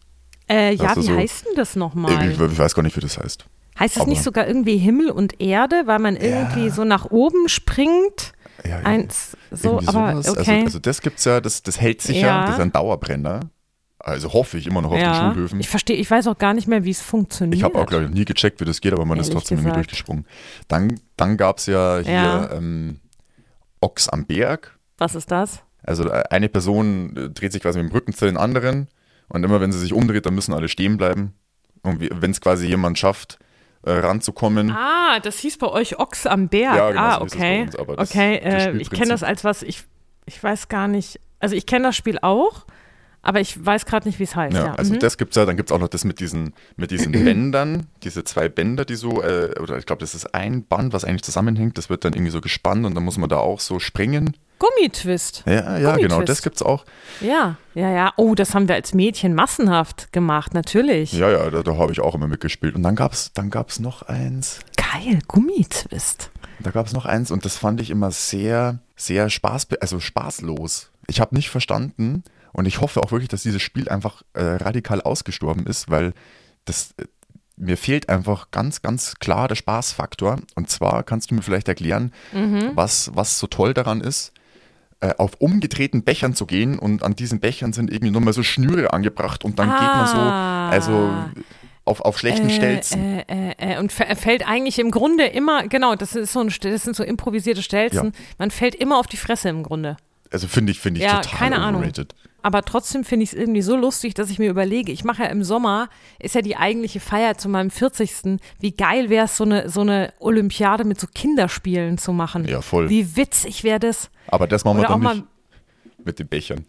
Äh, ja, Also wie so- heißt denn das Ich, nochmal? ich weiß gar nicht, wie das heißt. Heißt es aber- nicht sogar irgendwie Himmel und Erde, weil man irgendwie Ja. so nach oben springt? Ja, Eins, so, irgendwie aber sowas. okay. Also, also das gibt's ja, das, das hält sich ja. Ja. das ist ein Dauerbrenner. Also hoffe ich immer noch auf den ja, Schulhöfen. ich verstehe, ich weiß auch gar nicht mehr, wie es funktioniert. Ich habe auch, glaube ich, noch nie gecheckt, wie das geht, aber man ist Ehrlich trotzdem irgendwie gesagt. durchgesprungen. Dann, dann gab es ja hier Ja. Ähm, Ochs am Berg. Was ist das? Also äh, eine Person äh, dreht sich quasi mit dem Rücken zu den anderen und immer wenn sie sich umdreht, dann müssen alle stehen bleiben. Und wenn es quasi jemand schafft, äh, ranzukommen. Ah, das hieß bei euch Ochs am Berg. Ja, genau, ah, so hieß es okay. bei uns, aber das- okay, das äh, ich kenne das Spielprinzip. als was, ich, ich weiß gar nicht, also ich kenne das Spiel auch, aber ich weiß gerade nicht, wie es heißt. Ja, Ja, also mhm. das gibt es ja, dann gibt es auch noch das mit diesen, mit diesen Bändern, diese zwei Bänder, die so, äh, oder ich glaube, das ist ein Band, was eigentlich zusammenhängt, das wird dann irgendwie so gespannt und dann muss man da auch so springen. Gummitwist. Ja, ja, Gummitwist. genau, das gibt's auch. Ja, ja, ja. Oh, das haben wir als Mädchen massenhaft gemacht, natürlich. Ja, ja, da, da habe ich auch immer mitgespielt. Und dann gab's, dann gab's noch eins, Geil, Gummitwist. da gab's noch eins und das fand ich immer sehr, sehr spaß, also spaßlos. Ich habe nicht verstanden und ich hoffe auch wirklich, dass dieses Spiel einfach äh, radikal ausgestorben ist, weil das, äh, mir fehlt einfach ganz, ganz klar der Spaßfaktor. Und zwar kannst du mir vielleicht erklären, Mhm. was, was so toll daran ist, äh, auf umgedrehten Bechern zu gehen und an diesen Bechern sind irgendwie nur mal so Schnüre angebracht und dann geht man so, Ah. also auf, auf schlechten Äh, Stelzen. Äh, äh, äh, und f- fällt eigentlich im Grunde immer, genau, das, ist so ein, Stel- das sind so improvisierte Stelzen, Ja. man fällt immer auf die Fresse im Grunde. Also finde ich, finde ich Ja, total keine Ahnung. overrated. Aber trotzdem finde ich es irgendwie so lustig, dass ich mir überlege, ich mache ja im Sommer, ist ja die eigentliche Feier zu meinem vierzigsten Wie geil wäre es, so eine, so eine Olympiade mit so Kinderspielen zu machen. Ja, voll. Wie witzig wäre das? Aber das machen wir Oder auch dann mal, nicht mit den Bechern.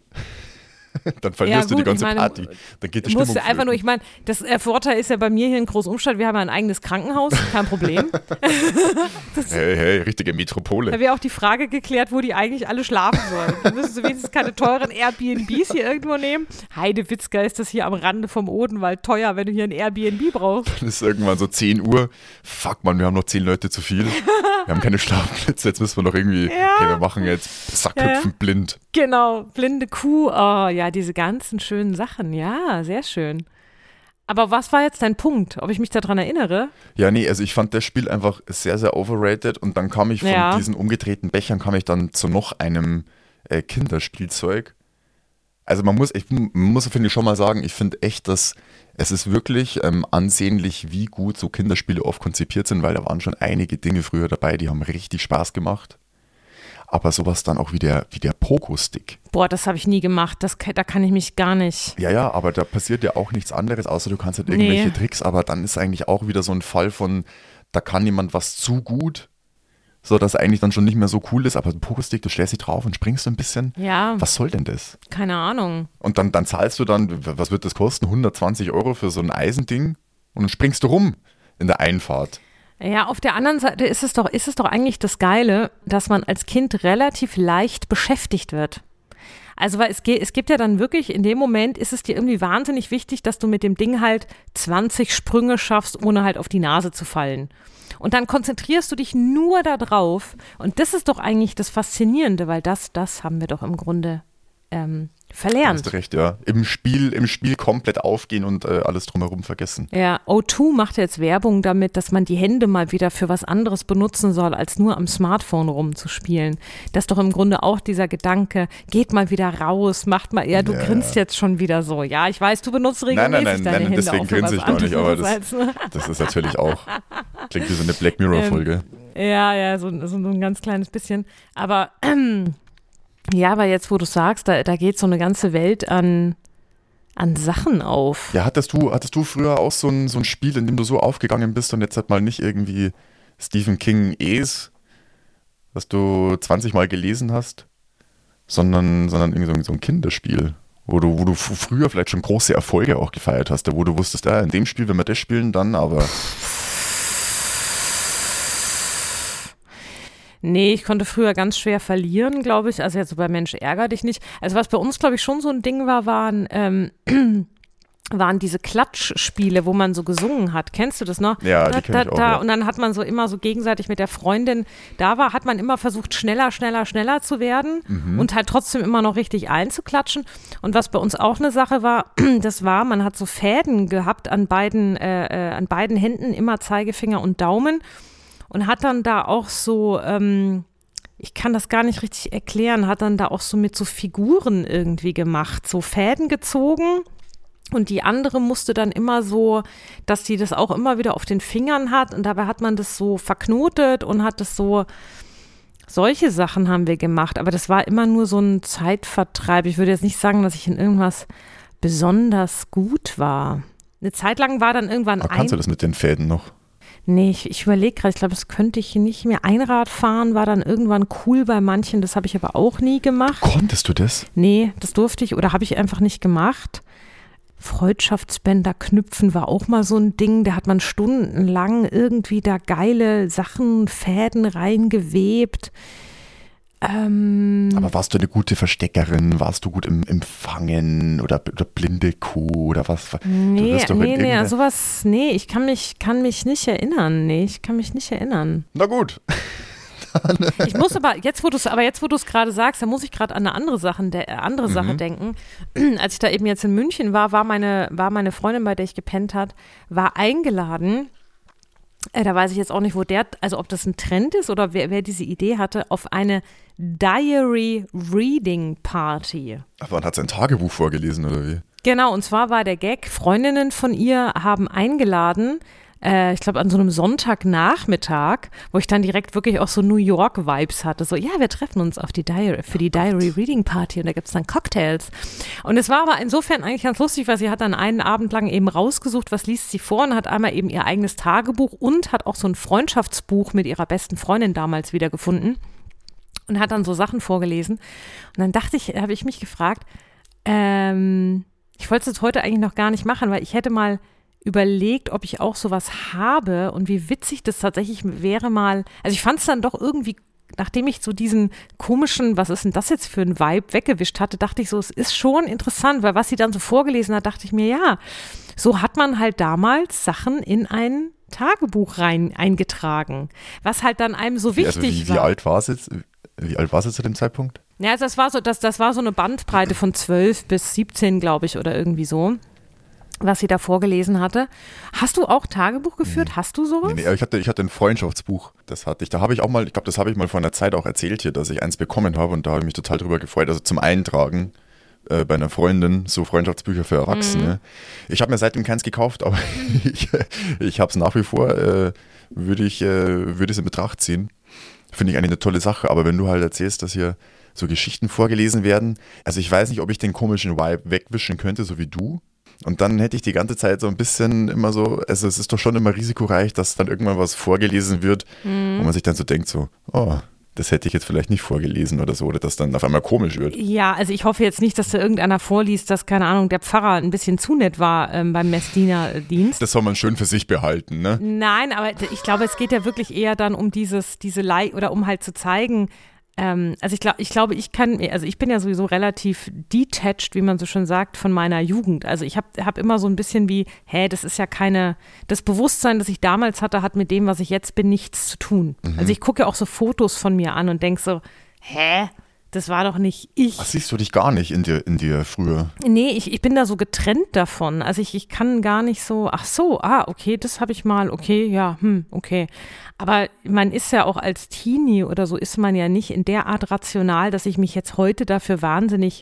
Dann verlierst Ja, du die gut, ganze ich meine, Party. Dann geht die musst Stimmung du einfach nur, flöten. ich meine, das äh, Vorteil ist ja bei mir hier in Großumstadt, wir haben ja ein eigenes Krankenhaus, kein Problem. Hey, hey, richtige Da Metropole. wäre auch die Frage geklärt, wo die eigentlich alle schlafen sollen. Da müssen sie wenigstens keine teuren Airbnbs hier irgendwo nehmen. Heidewitzka, ist das hier am Rande vom Odenwald teuer, wenn du hier ein Airbnb brauchst. Dann ist irgendwann so zehn Uhr. Fuck, Mann, wir haben noch zehn Leute zu viel. Wir haben keine Schlafplätze. Jetzt müssen wir noch irgendwie, Ja. okay, wir machen jetzt Sackhüpfen blind. Genau, blinde Kuh. Oh ja, diese ganzen schönen Sachen. Ja, sehr schön. Aber was war jetzt dein Punkt? Ob ich mich daran erinnere? Ja, nee, also ich fand das Spiel einfach sehr, sehr overrated und dann kam ich von Ja. diesen umgedrehten Bechern, kam ich dann zu noch einem äh, Kinderspielzeug. Also man muss, ich man muss, finde ich, schon mal sagen, ich finde echt, dass es ist wirklich ähm, ansehnlich, wie gut so Kinderspiele oft konzipiert sind, weil da waren schon einige Dinge früher dabei, die haben richtig Spaß gemacht. Aber sowas dann auch wie der, wie der Pogo-Stick. Boah, das habe ich nie gemacht. Das, da kann ich mich gar nicht. Ja, ja, aber da passiert ja auch nichts anderes, außer du kannst halt irgendwelche Nee. Tricks, aber dann ist eigentlich auch wieder so ein Fall von, da kann jemand was zu gut, so dass eigentlich dann schon nicht mehr so cool ist, aber ein Pogo-Stick, du stellst dich drauf und springst so ein bisschen. Ja, Was soll denn das? keine Ahnung. Und dann, dann zahlst du dann, was wird das kosten? hundertzwanzig Euro für so ein Eisending und dann springst du rum in der Einfahrt. Ja, auf der anderen Seite ist es doch, ist es doch eigentlich das Geile, dass man als Kind relativ leicht beschäftigt wird. Also, weil es, ge- es gibt ja dann wirklich, in dem Moment ist es dir irgendwie wahnsinnig wichtig, dass du mit dem Ding halt zwanzig Sprünge schaffst, ohne halt auf die Nase zu fallen. Und dann konzentrierst du dich nur darauf. Und das ist doch eigentlich das Faszinierende, weil das, das haben wir doch im Grunde ähm, Da verlernt. hast du recht, ja. Im Spiel, im Spiel komplett aufgehen und äh, alles drumherum vergessen. Ja, O zwei macht jetzt Werbung damit, dass man die Hände mal wieder für was anderes benutzen soll, als nur am Smartphone rumzuspielen. Das ist doch im Grunde auch dieser Gedanke, geht mal wieder raus, macht mal, ja, du Ja. grinst jetzt schon wieder so. Ja, ich weiß, du benutzt regelmäßig Nein, nein, nein, deine nein, Hände deswegen auch für grinse was ich gar nicht, aber anderes als- Das ist natürlich auch, klingt wie so eine Black Mirror-Folge. Ja, ja, so, so, so ein ganz kleines bisschen. Aber ähm, ja, aber jetzt, wo du sagst, da, da geht so eine ganze Welt an, an Sachen auf. Ja, hattest du, hattest du früher auch so ein, so ein Spiel, in dem du so aufgegangen bist und jetzt halt mal nicht irgendwie Stephen King Es, was du zwanzig Mal gelesen hast, sondern, sondern irgendwie so, so ein Kinderspiel, wo du, wo du f- früher vielleicht schon große Erfolge auch gefeiert hast, wo du wusstest, ja, in dem Spiel, wenn wir das spielen, dann aber. Nee, ich konnte früher ganz schwer verlieren, glaube ich. Also jetzt so bei Mensch, ärger dich nicht. Also was bei uns, glaube ich, schon so ein Ding war, waren, ähm, waren diese Klatschspiele, wo man so gesungen hat. Kennst du das noch? Ja, die kenn ich auch, ja. Und dann hat man so immer so gegenseitig mit der Freundin, da war, hat man immer versucht, schneller, schneller, schneller zu werden mhm. und halt trotzdem immer noch richtig einzuklatschen. Und was bei uns auch eine Sache war, das war, man hat so Fäden gehabt an beiden, äh, an beiden Händen, immer Zeigefinger und Daumen und hat dann da auch so, ähm, ich kann das gar nicht richtig erklären, hat dann da auch so mit so Figuren irgendwie gemacht, so Fäden gezogen. Und die andere musste dann immer so, dass sie das auch immer wieder auf den Fingern hat und dabei hat man das so verknotet und hat das so, solche Sachen haben wir gemacht, aber das war immer nur so ein Zeitvertreib. Ich würde jetzt nicht sagen, dass ich in irgendwas besonders gut war. Eine Zeit lang war dann irgendwann aber ein... Kannst du das mit den Fäden noch? Nee, ich, ich überlege gerade, ich glaube, das könnte ich nicht mehr. Einradfahren war dann irgendwann cool bei manchen, das habe ich aber auch nie gemacht. Konntest du das? Nee, das durfte ich oder habe ich einfach nicht gemacht. Freundschaftsbänder knüpfen war auch mal so ein Ding, da hat man stundenlang irgendwie da geile Sachen, Fäden reingewebt. Ähm, Aber warst du eine gute Versteckerin? Warst du gut im, im Fangen oder, oder blinde Kuh oder was? Nee, nee, nee, sowas, nee, ich kann mich, kann mich nicht erinnern, nee, ich kann mich nicht erinnern. Na gut. Ich muss aber, jetzt wo du es, aber jetzt wo du es gerade sagst, da muss ich gerade an eine andere Sache, de, andere mhm. Sache denken. Als ich da eben jetzt in München war, war meine, war meine Freundin, bei der ich gepennt hat, war eingeladen. Äh, da weiß ich jetzt auch nicht, wo der, also ob das ein Trend ist oder wer, wer diese Idee hatte, auf eine Diary Reading Party. Ach, man hat sein Tagebuch vorgelesen oder wie? Genau, und zwar war der Gag, Freundinnen von ihr haben eingeladen, Äh, ich glaube an so einem Sonntagnachmittag, wo ich dann direkt wirklich auch so New York-Vibes hatte. So, ja, wir treffen uns auf die Diary, für die Diary Reading Party und da gibt es dann Cocktails. Und es war aber insofern eigentlich ganz lustig, weil sie hat dann einen Abend lang eben rausgesucht, was liest sie vor und hat einmal eben ihr eigenes Tagebuch und hat auch so ein Freundschaftsbuch mit ihrer besten Freundin damals wiedergefunden und hat dann so Sachen vorgelesen. Und dann dachte ich, habe ich mich gefragt, ähm, ich wollte es jetzt heute eigentlich noch gar nicht machen, weil ich hätte mal überlegt, ob ich auch sowas habe und wie witzig das tatsächlich wäre mal, also ich fand es dann doch irgendwie, nachdem ich so diesen komischen, was ist denn das jetzt für ein Vibe weggewischt hatte, dachte ich so, es ist schon interessant, weil was sie dann so vorgelesen hat, dachte ich mir, ja, so hat man halt damals Sachen in ein Tagebuch rein eingetragen, was halt dann einem so wichtig also wie, wie war. Wie alt war es jetzt? Wie alt war es jetzt zu dem Zeitpunkt? Ja, also das war so, das, das war so eine Bandbreite von zwölf bis siebzehn, glaube ich, oder irgendwie so, was sie da vorgelesen hatte. Hast du auch Tagebuch geführt? Nee. Hast du sowas? Nee, nee, ich hatte, ich hatte ein Freundschaftsbuch, das hatte ich. Da habe ich auch mal, ich glaube, das habe ich mal vor einer Zeit auch erzählt hier, dass ich eins bekommen habe und da habe ich mich total drüber gefreut. Also zum Eintragen äh, bei einer Freundin, so Freundschaftsbücher für Erwachsene. Mhm. Ich habe mir seitdem keins gekauft, aber ich, ich habe es nach wie vor, äh, würde ich äh, würde es in Betracht ziehen. Finde ich eigentlich eine tolle Sache, aber wenn du halt erzählst, dass hier so Geschichten vorgelesen werden, also ich weiß nicht, ob ich den komischen Vibe wegwischen könnte, so wie du. Und dann hätte ich die ganze Zeit so ein bisschen immer so, also es ist doch schon immer risikoreich, dass dann irgendwann was vorgelesen wird, mhm. wo man sich dann so denkt, so, oh, das hätte ich jetzt vielleicht nicht vorgelesen oder so, oder das dann auf einmal komisch wird. Ja, also ich hoffe jetzt nicht, dass da irgendeiner vorliest, dass, keine Ahnung, der Pfarrer ein bisschen zu nett war ähm, beim Messdienerdienst. Das soll man schön für sich behalten, ne? Nein, aber ich glaube, es geht ja wirklich eher dann um dieses, diese Leih oder um halt zu zeigen, also ich glaube, ich glaube, ich kann, also ich bin ja sowieso relativ detached, wie man so schön sagt, von meiner Jugend. Also ich habe hab immer so ein bisschen wie, hä, das ist ja keine, das Bewusstsein, das ich damals hatte, hat mit dem, was ich jetzt bin, nichts zu tun. Mhm. Also ich gucke ja auch so Fotos von mir an und denke so, hä, das war doch nicht ich. Ach, siehst du dich gar nicht in dir, in dir früher? Nee, ich, ich bin da so getrennt davon. Also ich, ich kann gar nicht so, ach so, ah, okay, das habe ich mal, okay, ja, hm, okay. Aber man ist ja auch als Teenie oder so, ist man ja nicht in der Art rational, dass ich mich jetzt heute dafür wahnsinnig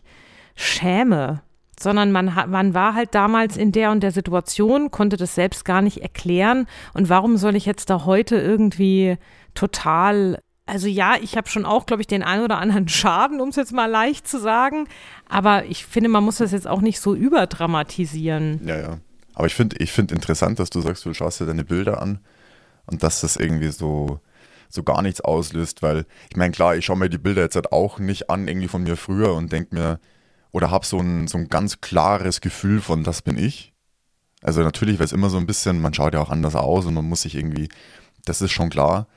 schäme. Sondern man, man war halt damals in der und der Situation, konnte das selbst gar nicht erklären. Und warum soll ich jetzt da heute irgendwie total... Also ja, ich habe schon auch, glaube ich, den einen oder anderen Schaden, um es jetzt mal leicht zu sagen. Aber ich finde, man muss das jetzt auch nicht so überdramatisieren. Ja, ja. Aber ich finde ich find interessant, dass du sagst, du schaust dir deine Bilder an und dass das irgendwie so, so gar nichts auslöst. Weil, ich meine, klar, ich schaue mir die Bilder jetzt halt auch nicht an, irgendwie von mir früher und denke mir, oder habe so ein, so ein ganz klares Gefühl von, das bin ich. Also natürlich, weil es immer so ein bisschen, man schaut ja auch anders aus und man muss sich irgendwie, das ist schon klar.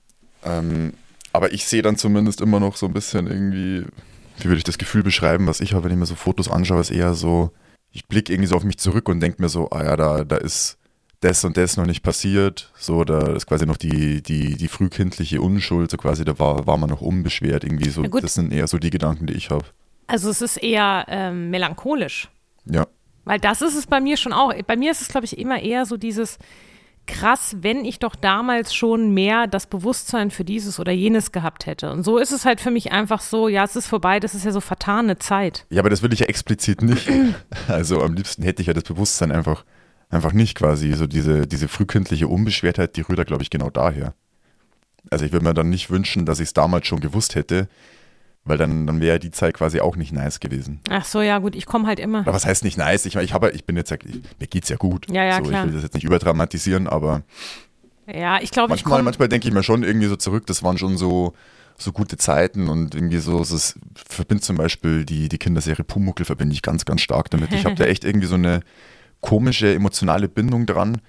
Ähm, aber ich sehe dann zumindest immer noch so ein bisschen irgendwie, wie würde ich das Gefühl beschreiben, was ich habe, wenn ich mir so Fotos anschaue, ist eher so, ich blicke irgendwie so auf mich zurück und denke mir so, ah ja, da, da ist das und das noch nicht passiert, so, da ist quasi noch die, die, die frühkindliche Unschuld, so quasi, da war, war man noch unbeschwert irgendwie so, das sind eher so die Gedanken, die ich habe. Also es ist eher ähm, melancholisch. Ja. Weil das ist es bei mir schon auch. Bei mir ist es, glaube ich, immer eher so dieses krass, wenn ich doch damals schon mehr das Bewusstsein für dieses oder jenes gehabt hätte. Und so ist es halt für mich einfach so, ja, es ist vorbei, das ist ja so vertane Zeit. Ja, aber das will ich ja explizit nicht. Also am liebsten hätte ich ja das Bewusstsein einfach, einfach nicht quasi. So diese, diese frühkindliche Unbeschwertheit, die rührt da, glaube ich, genau daher. Also ich würde mir dann nicht wünschen, dass ich es damals schon gewusst hätte, weil dann, dann wäre die Zeit quasi auch nicht nice gewesen. Ach so, ja gut, ich komme halt immer. Aber was heißt nicht nice? Ich, ich, habe, ich bin jetzt, ich, mir geht's ja gut. Ja, ja, so, klar. Ich will das jetzt nicht überdramatisieren, aber ja, ich glaube, ich manchmal, komm, manchmal denke ich mir schon irgendwie so zurück, das waren schon so, so gute Zeiten und irgendwie so, so es verbindet zum Beispiel die, die Kinderserie Pumuckl, verbinde ich ganz, ganz stark damit. Ich habe da echt irgendwie so eine komische emotionale Bindung dran,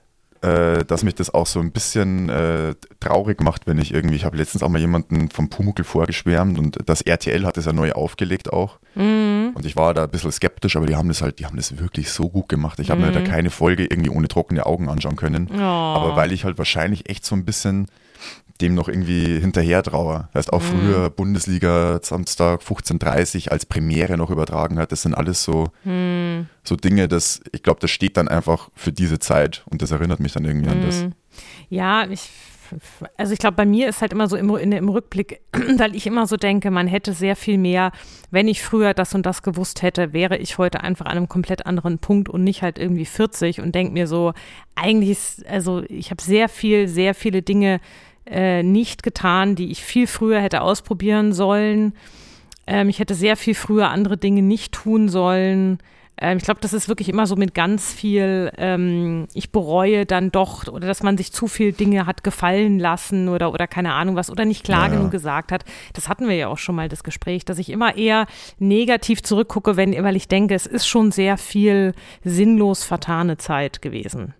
äh, dass mich das auch so ein bisschen äh, traurig macht, wenn ich irgendwie, ich habe letztens auch mal jemanden vom Pumuckl vorgeschwärmt und das R T L hat das ja neu aufgelegt auch. Mhm. Und ich war da ein bisschen skeptisch, aber die haben das halt, die haben das wirklich so gut gemacht. Ich habe Mhm. mir da keine Folge irgendwie ohne trockene Augen anschauen können. Oh. Aber weil ich halt wahrscheinlich echt so ein bisschen dem noch irgendwie hinterher traue. Heißt auch Mhm. früher Bundesliga Samstag fünfzehn Uhr dreißig als Premiere noch übertragen hat. Das sind alles so, Mhm. so Dinge, das, ich glaube, das steht dann einfach für diese Zeit und das erinnert mich dann irgendwie an das. Ja, ich, also ich glaube, bei mir ist halt immer so im, in, im Rückblick, weil ich immer so denke, man hätte sehr viel mehr, wenn ich früher das und das gewusst hätte, wäre ich heute einfach an einem komplett anderen Punkt und nicht halt irgendwie vierzig und denke mir so, eigentlich ist, also ich habe sehr viel, sehr viele Dinge äh, nicht getan, die ich viel früher hätte ausprobieren sollen. Ähm, ich hätte sehr viel früher andere Dinge nicht tun sollen. Ich glaube, das ist wirklich immer so mit ganz viel, ähm, ich bereue dann doch, oder dass man sich zu viel Dinge hat gefallen lassen oder, oder keine Ahnung was, oder nicht klar Ja, ja. genug gesagt hat. Das hatten wir ja auch schon mal, das Gespräch, dass ich immer eher negativ zurückgucke, wenn, weil ich denke, es ist schon sehr viel sinnlos vertane Zeit gewesen.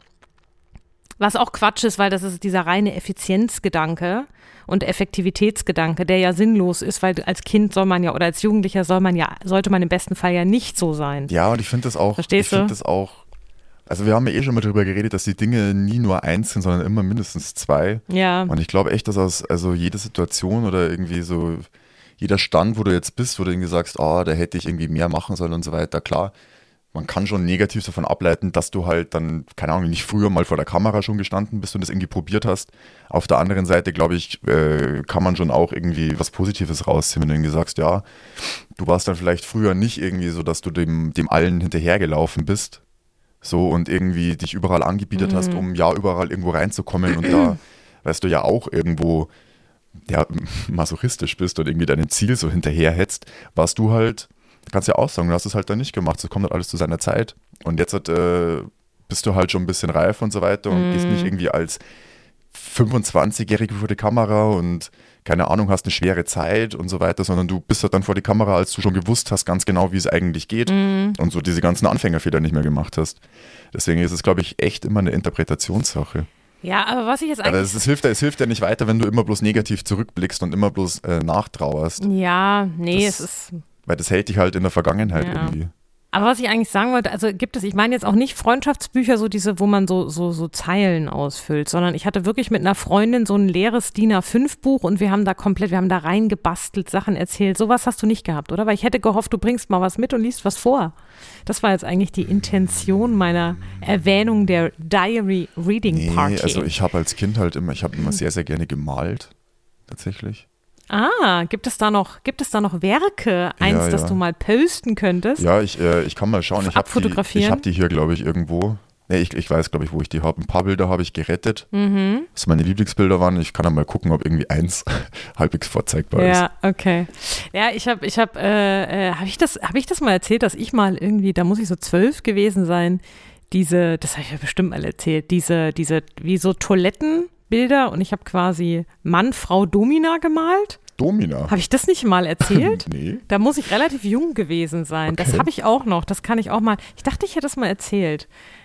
Was auch Quatsch ist, weil das ist dieser reine Effizienzgedanke und Effektivitätsgedanke, der ja sinnlos ist, weil als Kind soll man ja oder als Jugendlicher soll man ja, sollte man im besten Fall ja nicht so sein. Ja, und ich finde das auch, Verstehst ich finde du? das auch, also wir haben ja eh schon mal darüber geredet, dass die Dinge nie nur eins sind, sondern immer mindestens zwei. Ja. Und ich glaube echt, dass aus also jede Situation oder irgendwie so jeder Stand, wo du jetzt bist, wo du irgendwie sagst, ah, da hätte ich irgendwie mehr machen sollen und so weiter, klar, man kann schon negativ davon ableiten, dass du halt dann, keine Ahnung, nicht früher mal vor der Kamera schon gestanden bist und das irgendwie probiert hast. Auf der anderen Seite, glaube ich, äh, kann man schon auch irgendwie was Positives rausziehen, wenn du irgendwie sagst, ja, du warst dann vielleicht früher nicht irgendwie so, dass du dem, dem allen hinterhergelaufen bist, so und irgendwie dich überall angebietet Mhm. hast, um ja überall irgendwo reinzukommen und da, weißt du, ja auch irgendwo ja, masochistisch bist und irgendwie deinem Ziel so hinterherhetzt, warst du halt, kannst ja auch sagen, du hast es halt dann nicht gemacht, so kommt halt alles zu seiner Zeit und jetzt halt, äh, bist du halt schon ein bisschen reif und so weiter und Mhm. gehst nicht irgendwie als fünfundzwanzigjährige vor die Kamera und keine Ahnung, hast eine schwere Zeit und so weiter, sondern du bist halt dann vor die Kamera, als du schon gewusst hast, ganz genau, wie es eigentlich geht Mhm. und so diese ganzen Anfängerfehler nicht mehr gemacht hast. Deswegen ist es, glaube ich, echt immer eine Interpretationssache. Ja, aber was ich jetzt Aber eigentlich. es, es, hilft, es hilft ja nicht weiter, wenn du immer bloß negativ zurückblickst und immer bloß äh, nachtrauerst, Ja, nee, Das- es ist. weil das hält dich halt in der Vergangenheit Ja. irgendwie. Aber was ich eigentlich sagen wollte, also gibt es, ich meine jetzt auch nicht Freundschaftsbücher, so diese, wo man so, so, so Zeilen ausfüllt, sondern ich hatte wirklich mit einer Freundin so ein leeres D I N A fünf Buch und wir haben da komplett, wir haben da reingebastelt, Sachen erzählt. Sowas hast du nicht gehabt, oder? Weil ich hätte gehofft, du bringst mal was mit und liest was vor. Das war jetzt eigentlich die Intention meiner Erwähnung der Diary Reading Nee, Party. also ich habe als Kind halt immer, ich habe immer sehr, sehr gerne gemalt, tatsächlich. Ah, gibt es da noch, gibt es da noch Werke, eins, Ja, das ja. du mal posten könntest? Ja, ich, äh, ich kann mal schauen, ich habe die, Abfotografieren? ich hab die hier, glaube ich, irgendwo. Nee, ich, ich weiß, glaube ich, wo ich die habe. Ein paar Bilder habe ich gerettet, Mhm. was meine Lieblingsbilder waren. Ich kann dann mal gucken, ob irgendwie eins halbwegs vorzeigbar ist. Ja, okay. Ja, ich habe, ich habe, äh, äh, habe ich das, habe ich das mal erzählt, dass ich mal irgendwie, da muss ich so zwölf gewesen sein, diese, das habe ich ja bestimmt mal erzählt, diese, diese, wie so Toilettenbilder und ich habe quasi Mann, Frau, Domina gemalt. Domina. Habe ich das nicht mal erzählt? Nee. Da muss ich relativ jung gewesen sein. Das Okay. habe ich auch noch. Das kann ich auch mal. Ich dachte, ich hätte das mal erzählt.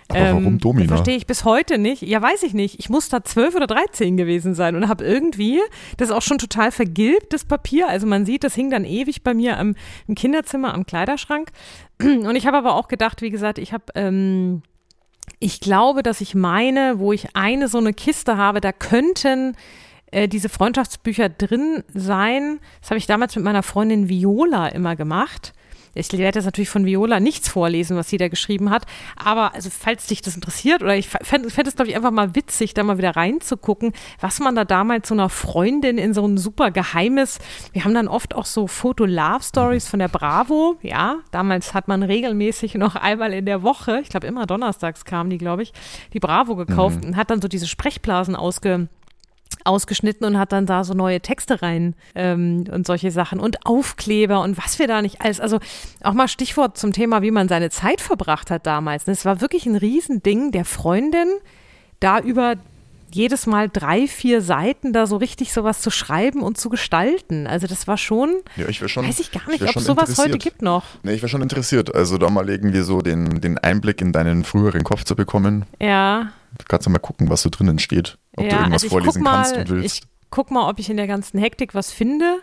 Aber warum ähm, Domina? Verstehe ich bis heute nicht. Ja, weiß ich nicht. Ich muss da zwölf oder dreizehn gewesen sein und habe irgendwie, das ist auch schon total vergilbt, das Papier. Also man sieht, das hing dann ewig bei mir am, im Kinderzimmer am Kleiderschrank. Und ich habe aber auch gedacht, wie gesagt, ich habe, ähm, ich glaube, dass ich meine, wo ich eine so eine Kiste habe, da könnten äh, diese Freundschaftsbücher drin sein. Das habe ich damals mit meiner Freundin Viola immer gemacht. Ich werde jetzt natürlich von Viola nichts vorlesen, was sie da geschrieben hat, aber also falls dich das interessiert oder ich fände fänd es, glaube ich, einfach mal witzig, da mal wieder reinzugucken, was man da damals so einer Freundin in so ein super geheimes, wir haben dann oft auch so Foto-Love-Stories von der Bravo, ja, damals hat man regelmäßig noch einmal in der Woche, ich glaube immer donnerstags kamen die, glaube ich, die Bravo gekauft mhm. und hat dann so diese Sprechblasen ausge ausgeschnitten und hat dann da so neue Texte rein ähm, und solche Sachen und Aufkleber und was wir da nicht alles, also auch mal Stichwort zum Thema, wie man seine Zeit verbracht hat damals. Es war wirklich ein Riesending der Freundin, da über jedes Mal drei, vier Seiten da so richtig sowas zu schreiben und zu gestalten. Also das war schon, ja, ich schon weiß ich gar nicht, ob es sowas heute gibt noch. Nee, ich wäre schon interessiert, also da mal irgendwie so den, den Einblick in deinen früheren Kopf zu bekommen. Ja. Du kannst ja mal gucken, was so drinnen steht, ob ja, du irgendwas also vorlesen mal, kannst und willst. Ich guck mal, ob ich in der ganzen Hektik was finde.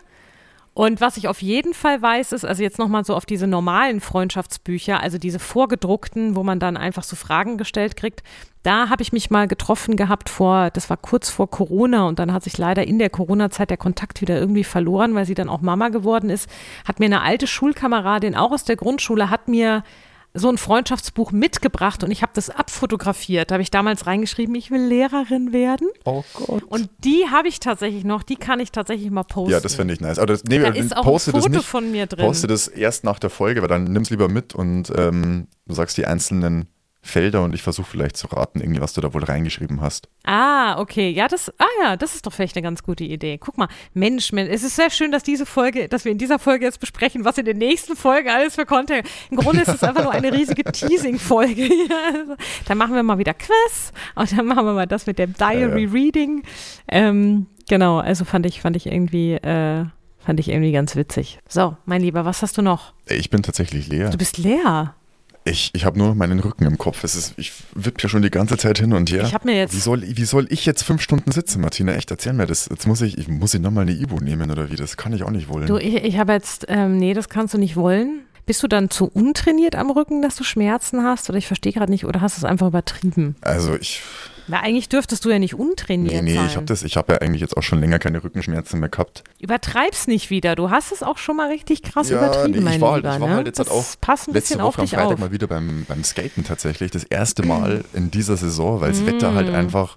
Und was ich auf jeden Fall weiß, ist, also jetzt nochmal so auf diese normalen Freundschaftsbücher, also diese vorgedruckten, wo man dann einfach so Fragen gestellt kriegt, da habe ich mich mal getroffen gehabt vor, das war kurz vor Corona und dann hat sich leider in der Corona-Zeit der Kontakt wieder irgendwie verloren, weil sie dann auch Mama geworden ist, hat mir eine alte Schulkameradin, auch aus der Grundschule, hat mir so ein Freundschaftsbuch mitgebracht und ich habe das abfotografiert. Da habe ich damals reingeschrieben, ich will Lehrerin werden. Oh Gott. Und die habe ich tatsächlich noch, die kann ich tatsächlich mal posten. Ja, das finde ich nice. Aber das, nee, da ist auch poste ein Foto das nicht, von mir drin. Poste das erst nach der Folge, weil dann nimm es lieber mit und ähm, du sagst die einzelnen Felder und ich versuche vielleicht zu raten, irgendwie, was du da wohl reingeschrieben hast. Ah, okay. Ja, das, ah ja, das ist doch vielleicht eine ganz gute Idee. Guck mal, Mensch, Mensch, es ist sehr schön, dass diese Folge, dass wir in dieser Folge jetzt besprechen, was in den nächsten Folgen alles für Content. Im Grunde ist es einfach nur eine riesige Teasing-Folge. Also, dann machen wir mal wieder Quiz und dann machen wir mal das mit dem Diary-Reading. Ähm, genau, also fand ich, fand ich irgendwie, äh, fand ich irgendwie ganz witzig. So, mein Lieber, was hast du noch? Ich bin tatsächlich leer. Du bist leer. Ich, ich habe nur meinen Rücken im Kopf. Es ist, ich wippe ja schon die ganze Zeit hin und her. Ich habe mir jetzt. Wie soll, wie soll ich jetzt fünf Stunden sitzen, Martina? Echt, erzähl mir das. Jetzt muss ich, ich muss ich nochmal eine Ibu nehmen oder wie? Das kann ich auch nicht wollen. Du, ich, ich habe jetzt, ähm, nee, das kannst du nicht wollen. Bist du dann zu untrainiert am Rücken, dass du Schmerzen hast? Oder ich verstehe gerade nicht, oder hast du es einfach übertrieben? Also ich. Na, eigentlich dürftest du ja nicht untrainiert nee, nee, sein. ich habe das, ich habe ja eigentlich jetzt auch schon länger keine Rückenschmerzen mehr gehabt. Übertreib's nicht wieder. Du hast es auch schon mal richtig krass ja, übertrieben, nee, ich mein war Lieber. Halt, ich war ne? halt jetzt das halt auch passt ein letzte bisschen Woche auf dich am Freitag auf. mal wieder beim, beim Skaten tatsächlich. Das erste Mal in dieser Saison, weil das mm. Wetter halt einfach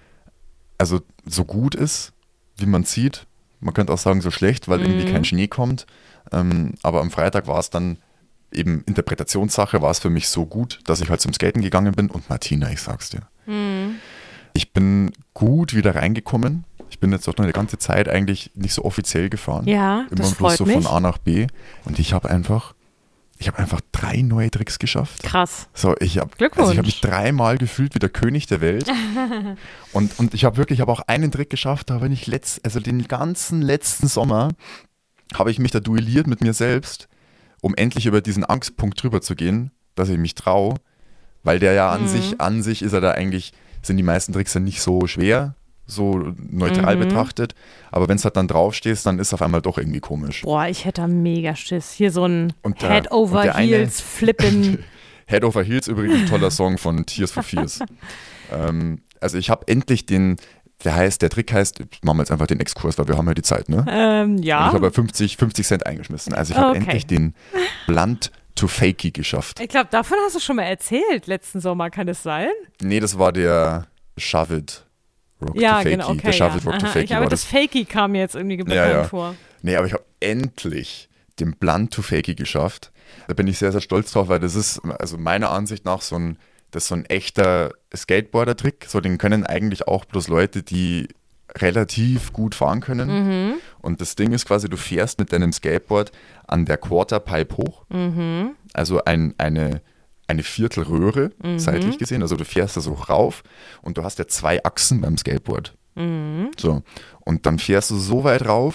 also so gut ist, wie man sieht. Man könnte auch sagen, so schlecht, weil mm. irgendwie kein Schnee kommt. Ähm, aber am Freitag war es dann eben Interpretationssache, war es für mich so gut, dass ich halt zum Skaten gegangen bin. Und Martina, ich sag's dir. Mm. Ich bin gut wieder reingekommen. Ich bin jetzt auch noch eine ganze Zeit eigentlich nicht so offiziell gefahren. Ja, das Immer bloß freut so mich. von A nach B. Und ich habe einfach, ich habe einfach drei neue Tricks geschafft. Krass. So, ich habe Glückwunsch. also ich habe mich dreimal gefühlt wie der König der Welt. und, und ich habe wirklich, ich habe auch einen Trick geschafft, da bin ich letzt, also den ganzen letzten Sommer habe ich mich da duelliert mit mir selbst, um endlich über diesen Angstpunkt drüber zu gehen, dass ich mich traue, weil der ja an mhm. sich, an sich ist er da eigentlich, sind die meisten Tricks ja nicht so schwer, so neutral mhm. betrachtet, aber wenn es halt dann draufstehst, dann ist es auf einmal doch irgendwie komisch. Boah, ich hätte da mega Schiss. Hier so ein und der, Head over und der Heels eine, flippen. Head over Heels übrigens ein toller Song von Tears for Fears. ähm, also ich habe endlich den, der heißt, der Trick heißt, machen wir jetzt einfach den Exkurs, weil wir haben ja die Zeit, ne? Ähm, ja. Und ich habe fünfzig, fünfzig Cent eingeschmissen. Also ich habe okay. endlich den Blunt to Fakey geschafft. Ich glaube, davon hast du schon mal erzählt, letzten Sommer, kann es sein? Nee, das war der Shove It Rock ja, to Fakey. genau, okay, der Shove ja. It Rock Aha, to Fakey ich, aber war das das. Fakey kam mir jetzt irgendwie bekannt ja, ja. vor. Nee, aber ich habe endlich den Blunt to Fakey geschafft. Da bin ich sehr, sehr stolz drauf, weil das ist, also meiner Ansicht nach, so ein, das ist so ein echter Skateboarder-Trick. So, den können eigentlich auch bloß Leute, die relativ gut fahren können. Mhm. Und das Ding ist quasi, du fährst mit deinem Skateboard an der Quarterpipe hoch. Mhm. Also ein, eine, eine Viertelröhre, mhm. seitlich gesehen. Also du fährst da so rauf und du hast ja zwei Achsen beim Skateboard. Mhm. So. Und dann fährst du so weit rauf,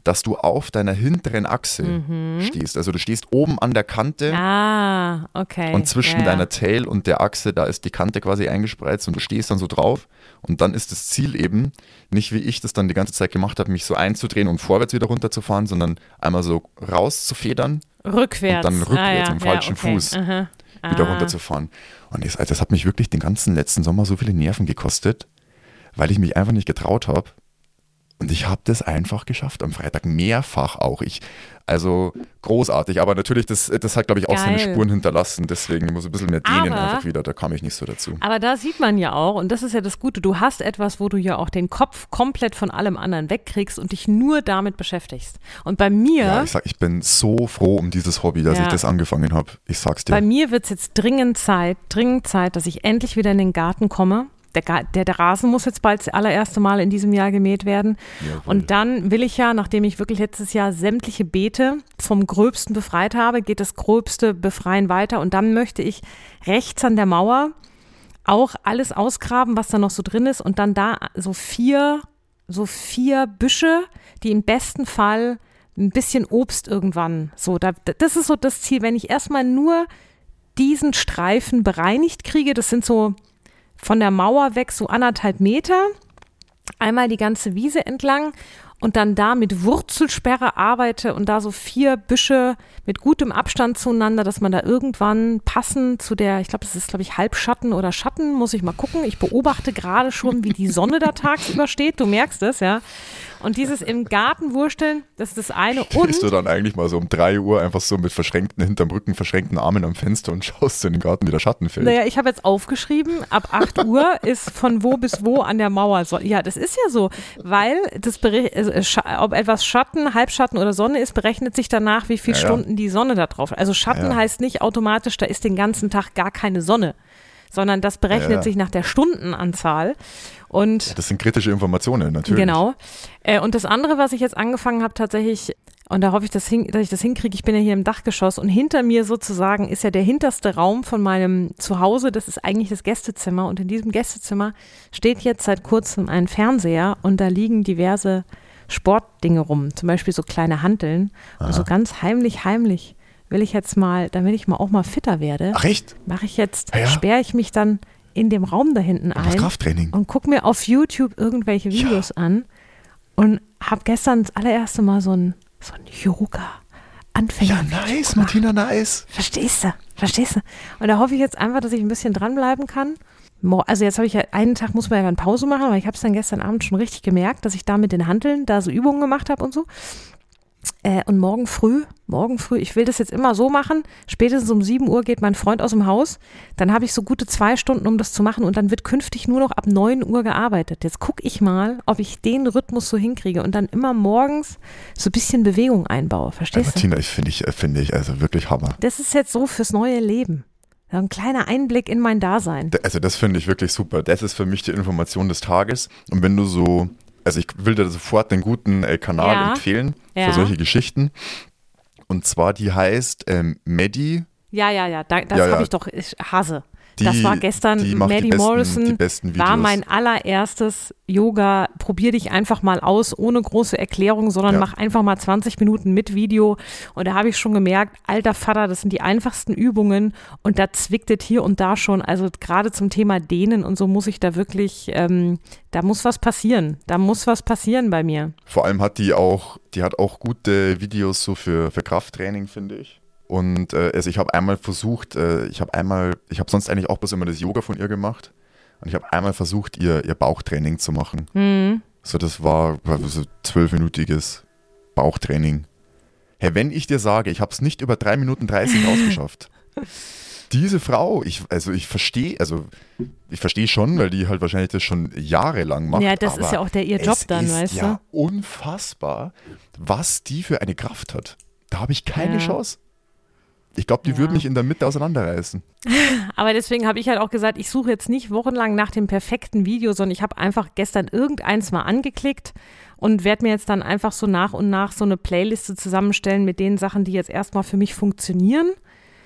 dass du auf deiner hinteren Achse Mhm. stehst. Also du stehst oben an der Kante Ah, okay. und zwischen ja, ja. deiner Tail und der Achse, da ist die Kante quasi eingespreizt und du stehst dann so drauf und dann ist das Ziel eben, nicht wie ich das dann die ganze Zeit gemacht habe, mich so einzudrehen und vorwärts wieder runterzufahren, sondern einmal so rauszufedern, Rückwärts. und dann rückwärts ah, ja, mit dem falschen ja, okay. Fuß Aha. wieder Ah. runterzufahren. Und das, das hat mich wirklich den ganzen letzten Sommer so viele Nerven gekostet, weil ich mich einfach nicht getraut habe. Und ich habe das einfach geschafft am Freitag, mehrfach auch. Ich, also großartig, aber natürlich, das, das hat, glaube ich, auch seine Geil. Spuren hinterlassen. Deswegen muss ich ein bisschen mehr dehnen Aber- einfach wieder, da kam ich nicht so dazu. Aber da sieht man ja auch, und das ist ja das Gute, du hast etwas, wo du ja auch den Kopf komplett von allem anderen wegkriegst und dich nur damit beschäftigst. Und bei mir, Ja, ich sag, ich bin so froh um dieses Hobby, dass Ja. ich das angefangen habe. Ich sag's dir. bei mir wird es jetzt dringend Zeit, dringend Zeit, dass ich endlich wieder in den Garten komme. Der, Ga- der, der Rasen muss jetzt bald das allererste Mal in diesem Jahr gemäht werden. Jawohl. Und dann will ich ja, nachdem ich wirklich letztes Jahr sämtliche Beete vom Gröbsten befreit habe, geht das Gröbste befreien weiter. Und dann möchte ich rechts an der Mauer auch alles ausgraben, was da noch so drin ist. Und dann da so vier, so vier Büsche, die im besten Fall ein bisschen Obst irgendwann. So, da, das ist so das Ziel. Wenn ich erstmal nur diesen Streifen bereinigt kriege, das sind so von der Mauer weg so anderthalb Meter, einmal die ganze Wiese entlang und dann da mit Wurzelsperre arbeite und da so vier Büsche mit gutem Abstand zueinander, dass man da irgendwann passend zu der, ich glaube, das ist, glaube ich, Halbschatten oder Schatten, muss ich mal gucken. Ich beobachte gerade schon, wie die Sonne da tagsüber steht. Du merkst es, ja. Und dieses im Garten wursteln, das ist das eine. Und Stehst du dann eigentlich mal so um drei Uhr einfach so mit verschränkten, hinterm Rücken verschränkten Armen am Fenster und schaust in den Garten, wie der Schatten fällt? Naja, ich habe jetzt aufgeschrieben, ab acht Uhr ist von wo bis wo an der Mauer. So, ja, das ist ja so, weil das Bere- äh, Scha- ob etwas Schatten, Halbschatten oder Sonne ist, berechnet sich danach, wie viele Ja, ja. Stunden die Sonne da drauf. Also Schatten Ja, ja. heißt nicht automatisch, da ist den ganzen Tag gar keine Sonne, sondern das berechnet Ja, ja. sich nach der Stundenanzahl. Und Das sind kritische Informationen, natürlich. Genau. Äh, und das andere, was ich jetzt angefangen habe, tatsächlich, und da hoffe ich, dass, hin, dass ich das hinkriege, ich bin ja hier im Dachgeschoss und hinter mir sozusagen ist ja der hinterste Raum von meinem Zuhause, das ist eigentlich das Gästezimmer und in diesem Gästezimmer steht jetzt seit kurzem ein Fernseher und da liegen diverse Sportdinge rum, zum Beispiel so kleine Hanteln und so ganz heimlich, heimlich will ich jetzt mal, damit ich mal auch mal fitter werde, Ach echt? mache ich jetzt, Ja, ja. sperre ich mich dann in dem Raum da hinten Und das ein Krafttraining. und guck mir auf YouTube irgendwelche Videos an und habe gestern das allererste Mal so ein, so ein Yoga-Anfänger. Ja, nice, Martina, nice. Verstehst du? Verstehst du? Und da hoffe ich jetzt einfach, dass ich ein bisschen dranbleiben kann. Mo- Also jetzt habe ich ja, einen Tag muss man ja dann Pause machen, weil ich habe es dann gestern Abend schon richtig gemerkt, dass ich da mit den Hanteln da so Übungen gemacht habe und so. Äh, und morgen früh, morgen früh, ich will das jetzt immer so machen, spätestens um sieben Uhr geht mein Freund aus dem Haus, dann habe ich so gute zwei Stunden, um das zu machen und dann wird künftig nur noch ab neun Uhr gearbeitet. Jetzt gucke ich mal, ob ich den Rhythmus so hinkriege und dann immer morgens so ein bisschen Bewegung einbaue, Äh, verstehst du? Martina, ich finde ich, äh, finde ich, also wirklich Hammer. Das ist jetzt so fürs neue Leben. So ein kleiner Einblick in mein Dasein. D- Also das finde ich wirklich super. Das ist für mich die Information des Tages. Und wenn du so, also ich will dir sofort den guten äh, Kanal Ja. empfehlen Ja. für solche Geschichten. Und zwar die heißt ähm, Medi. Ja, ja, ja, da, das Ja, ja. habe ich doch, ich hasse. Die- das war gestern, die macht die Maddie besten- Morrison die besten war Videos. mein allererstes Yoga, probier dich einfach mal aus, ohne große Erklärung, sondern Ja. mach einfach mal zwanzig Minuten mit Video und da habe ich schon gemerkt, alter Vater, das sind die einfachsten Übungen und da zwickt es hier und da schon, also gerade zum Thema Dehnen und so muss ich da wirklich, ähm, da muss was passieren, da muss was passieren bei mir. Vor allem hat die auch, die hat auch gute Videos so für, für Krafttraining, finde ich. Und äh, also ich habe einmal versucht, äh, ich habe einmal, ich habe sonst eigentlich auch bloß immer das Yoga von ihr gemacht. Und ich habe einmal versucht, ihr, ihr Bauchtraining zu machen. Mhm. So, das war, war so zwölfminütiges Bauchtraining. Hey, wenn ich dir sage, ich habe es nicht über drei Minuten dreißig ausgeschafft. Diese Frau, ich, also ich verstehe, also ich verstehe schon, weil die halt wahrscheinlich das schon jahrelang macht. Ja, das aber ist ja auch der ihr Job es dann, ist weißt ja unfassbar, was die für eine Kraft hat. Da habe ich keine Ja. Chance. Ich glaube, die Ja. würde mich in der Mitte auseinanderreißen. Aber deswegen habe ich halt auch gesagt, ich suche jetzt nicht wochenlang nach dem perfekten Video, sondern ich habe einfach gestern irgendeins mal angeklickt und werde mir jetzt dann einfach so nach und nach so eine Playliste zusammenstellen mit den Sachen, die jetzt erstmal für mich funktionieren. Ja.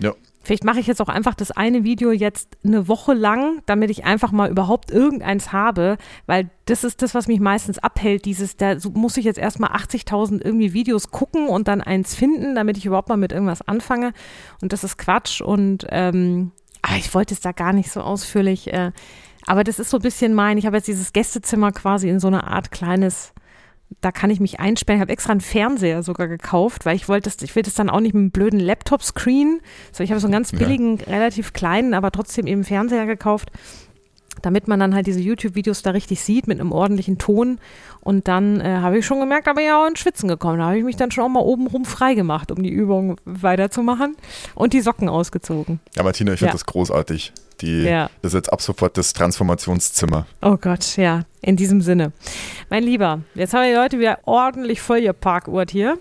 Vielleicht mache ich jetzt auch einfach das eine Video jetzt eine Woche lang, damit ich einfach mal überhaupt irgendeins habe, weil das ist das, was mich meistens abhält, dieses, da so muss ich jetzt erstmal achtzigtausend irgendwie Videos gucken und dann eins finden, damit ich überhaupt mal mit irgendwas anfange und das ist Quatsch und ähm, aber ich wollte es da gar nicht so ausführlich, äh, aber das ist so ein bisschen mein, ich habe jetzt dieses Gästezimmer quasi in so einer Art kleines, da kann ich mich einsperren. Ich habe extra einen Fernseher sogar gekauft, weil ich wollte das, ich will das dann auch nicht mit einem blöden Laptop-Screen. So, ich habe so einen ganz billigen, ja. relativ kleinen, aber trotzdem eben Fernseher gekauft, damit man dann halt diese YouTube-Videos da richtig sieht mit einem ordentlichen Ton. Und dann äh, habe ich schon gemerkt, aber ja auch ins Schwitzen gekommen. Da habe ich mich dann schon auch mal oben rum frei gemacht, um die Übung weiterzumachen und die Socken ausgezogen. Ja, Martina, ich finde ja. das großartig. Die, ja. Das ist jetzt ab sofort das Transformationszimmer. Oh Gott, ja, in diesem Sinne. Mein Lieber, jetzt haben wir die Leute wieder ordentlich voll geparkt hier.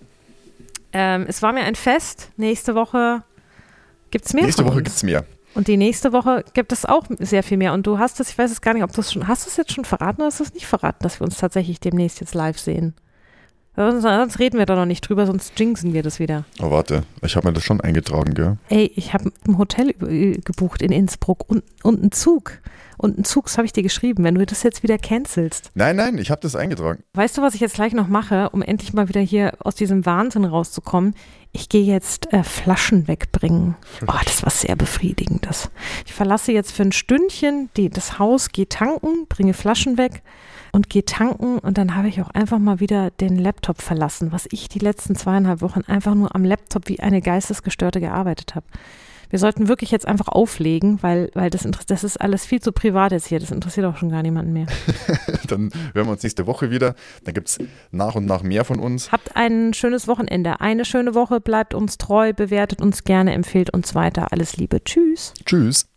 Ähm, es war mir ein Fest. Nächste Woche gibt es mehr. Nächste Woche gibt es mehr. Und die nächste Woche gibt es auch sehr viel mehr. Und du hast es, ich weiß es gar nicht, ob du es schon, hast du es jetzt schon verraten oder hast du es nicht verraten, dass wir uns tatsächlich demnächst jetzt live sehen? Sonst, sonst reden wir da noch nicht drüber, sonst jinxen wir das wieder. Oh, warte, ich habe mir das schon eingetragen, gell? Ey, ich habe ein Hotel gebucht in Innsbruck und, und einen Zug. Und einen Zug, das habe ich dir geschrieben, wenn du das jetzt wieder cancelst. Nein, nein, ich habe das eingetragen. Weißt du, was ich jetzt gleich noch mache, um endlich mal wieder hier aus diesem Wahnsinn rauszukommen? Ich gehe jetzt äh, Flaschen wegbringen. Oh, das war sehr befriedigendes. Ich verlasse jetzt für ein Stündchen die, das Haus, gehe tanken, bringe Flaschen weg und gehe tanken und dann habe ich auch einfach mal wieder den Laptop verlassen, was ich die letzten zweieinhalb Wochen einfach nur am Laptop wie eine Geistesgestörte gearbeitet habe. Wir sollten wirklich jetzt einfach auflegen, weil, weil das, das ist alles viel zu privat jetzt hier. Das interessiert auch schon gar niemanden mehr. Dann hören wir uns nächste Woche wieder. Dann gibt es nach und nach mehr von uns. Habt ein schönes Wochenende. Eine schöne Woche. Bleibt uns treu, bewertet uns gerne, empfehlt uns weiter. Alles Liebe. Tschüss. Tschüss.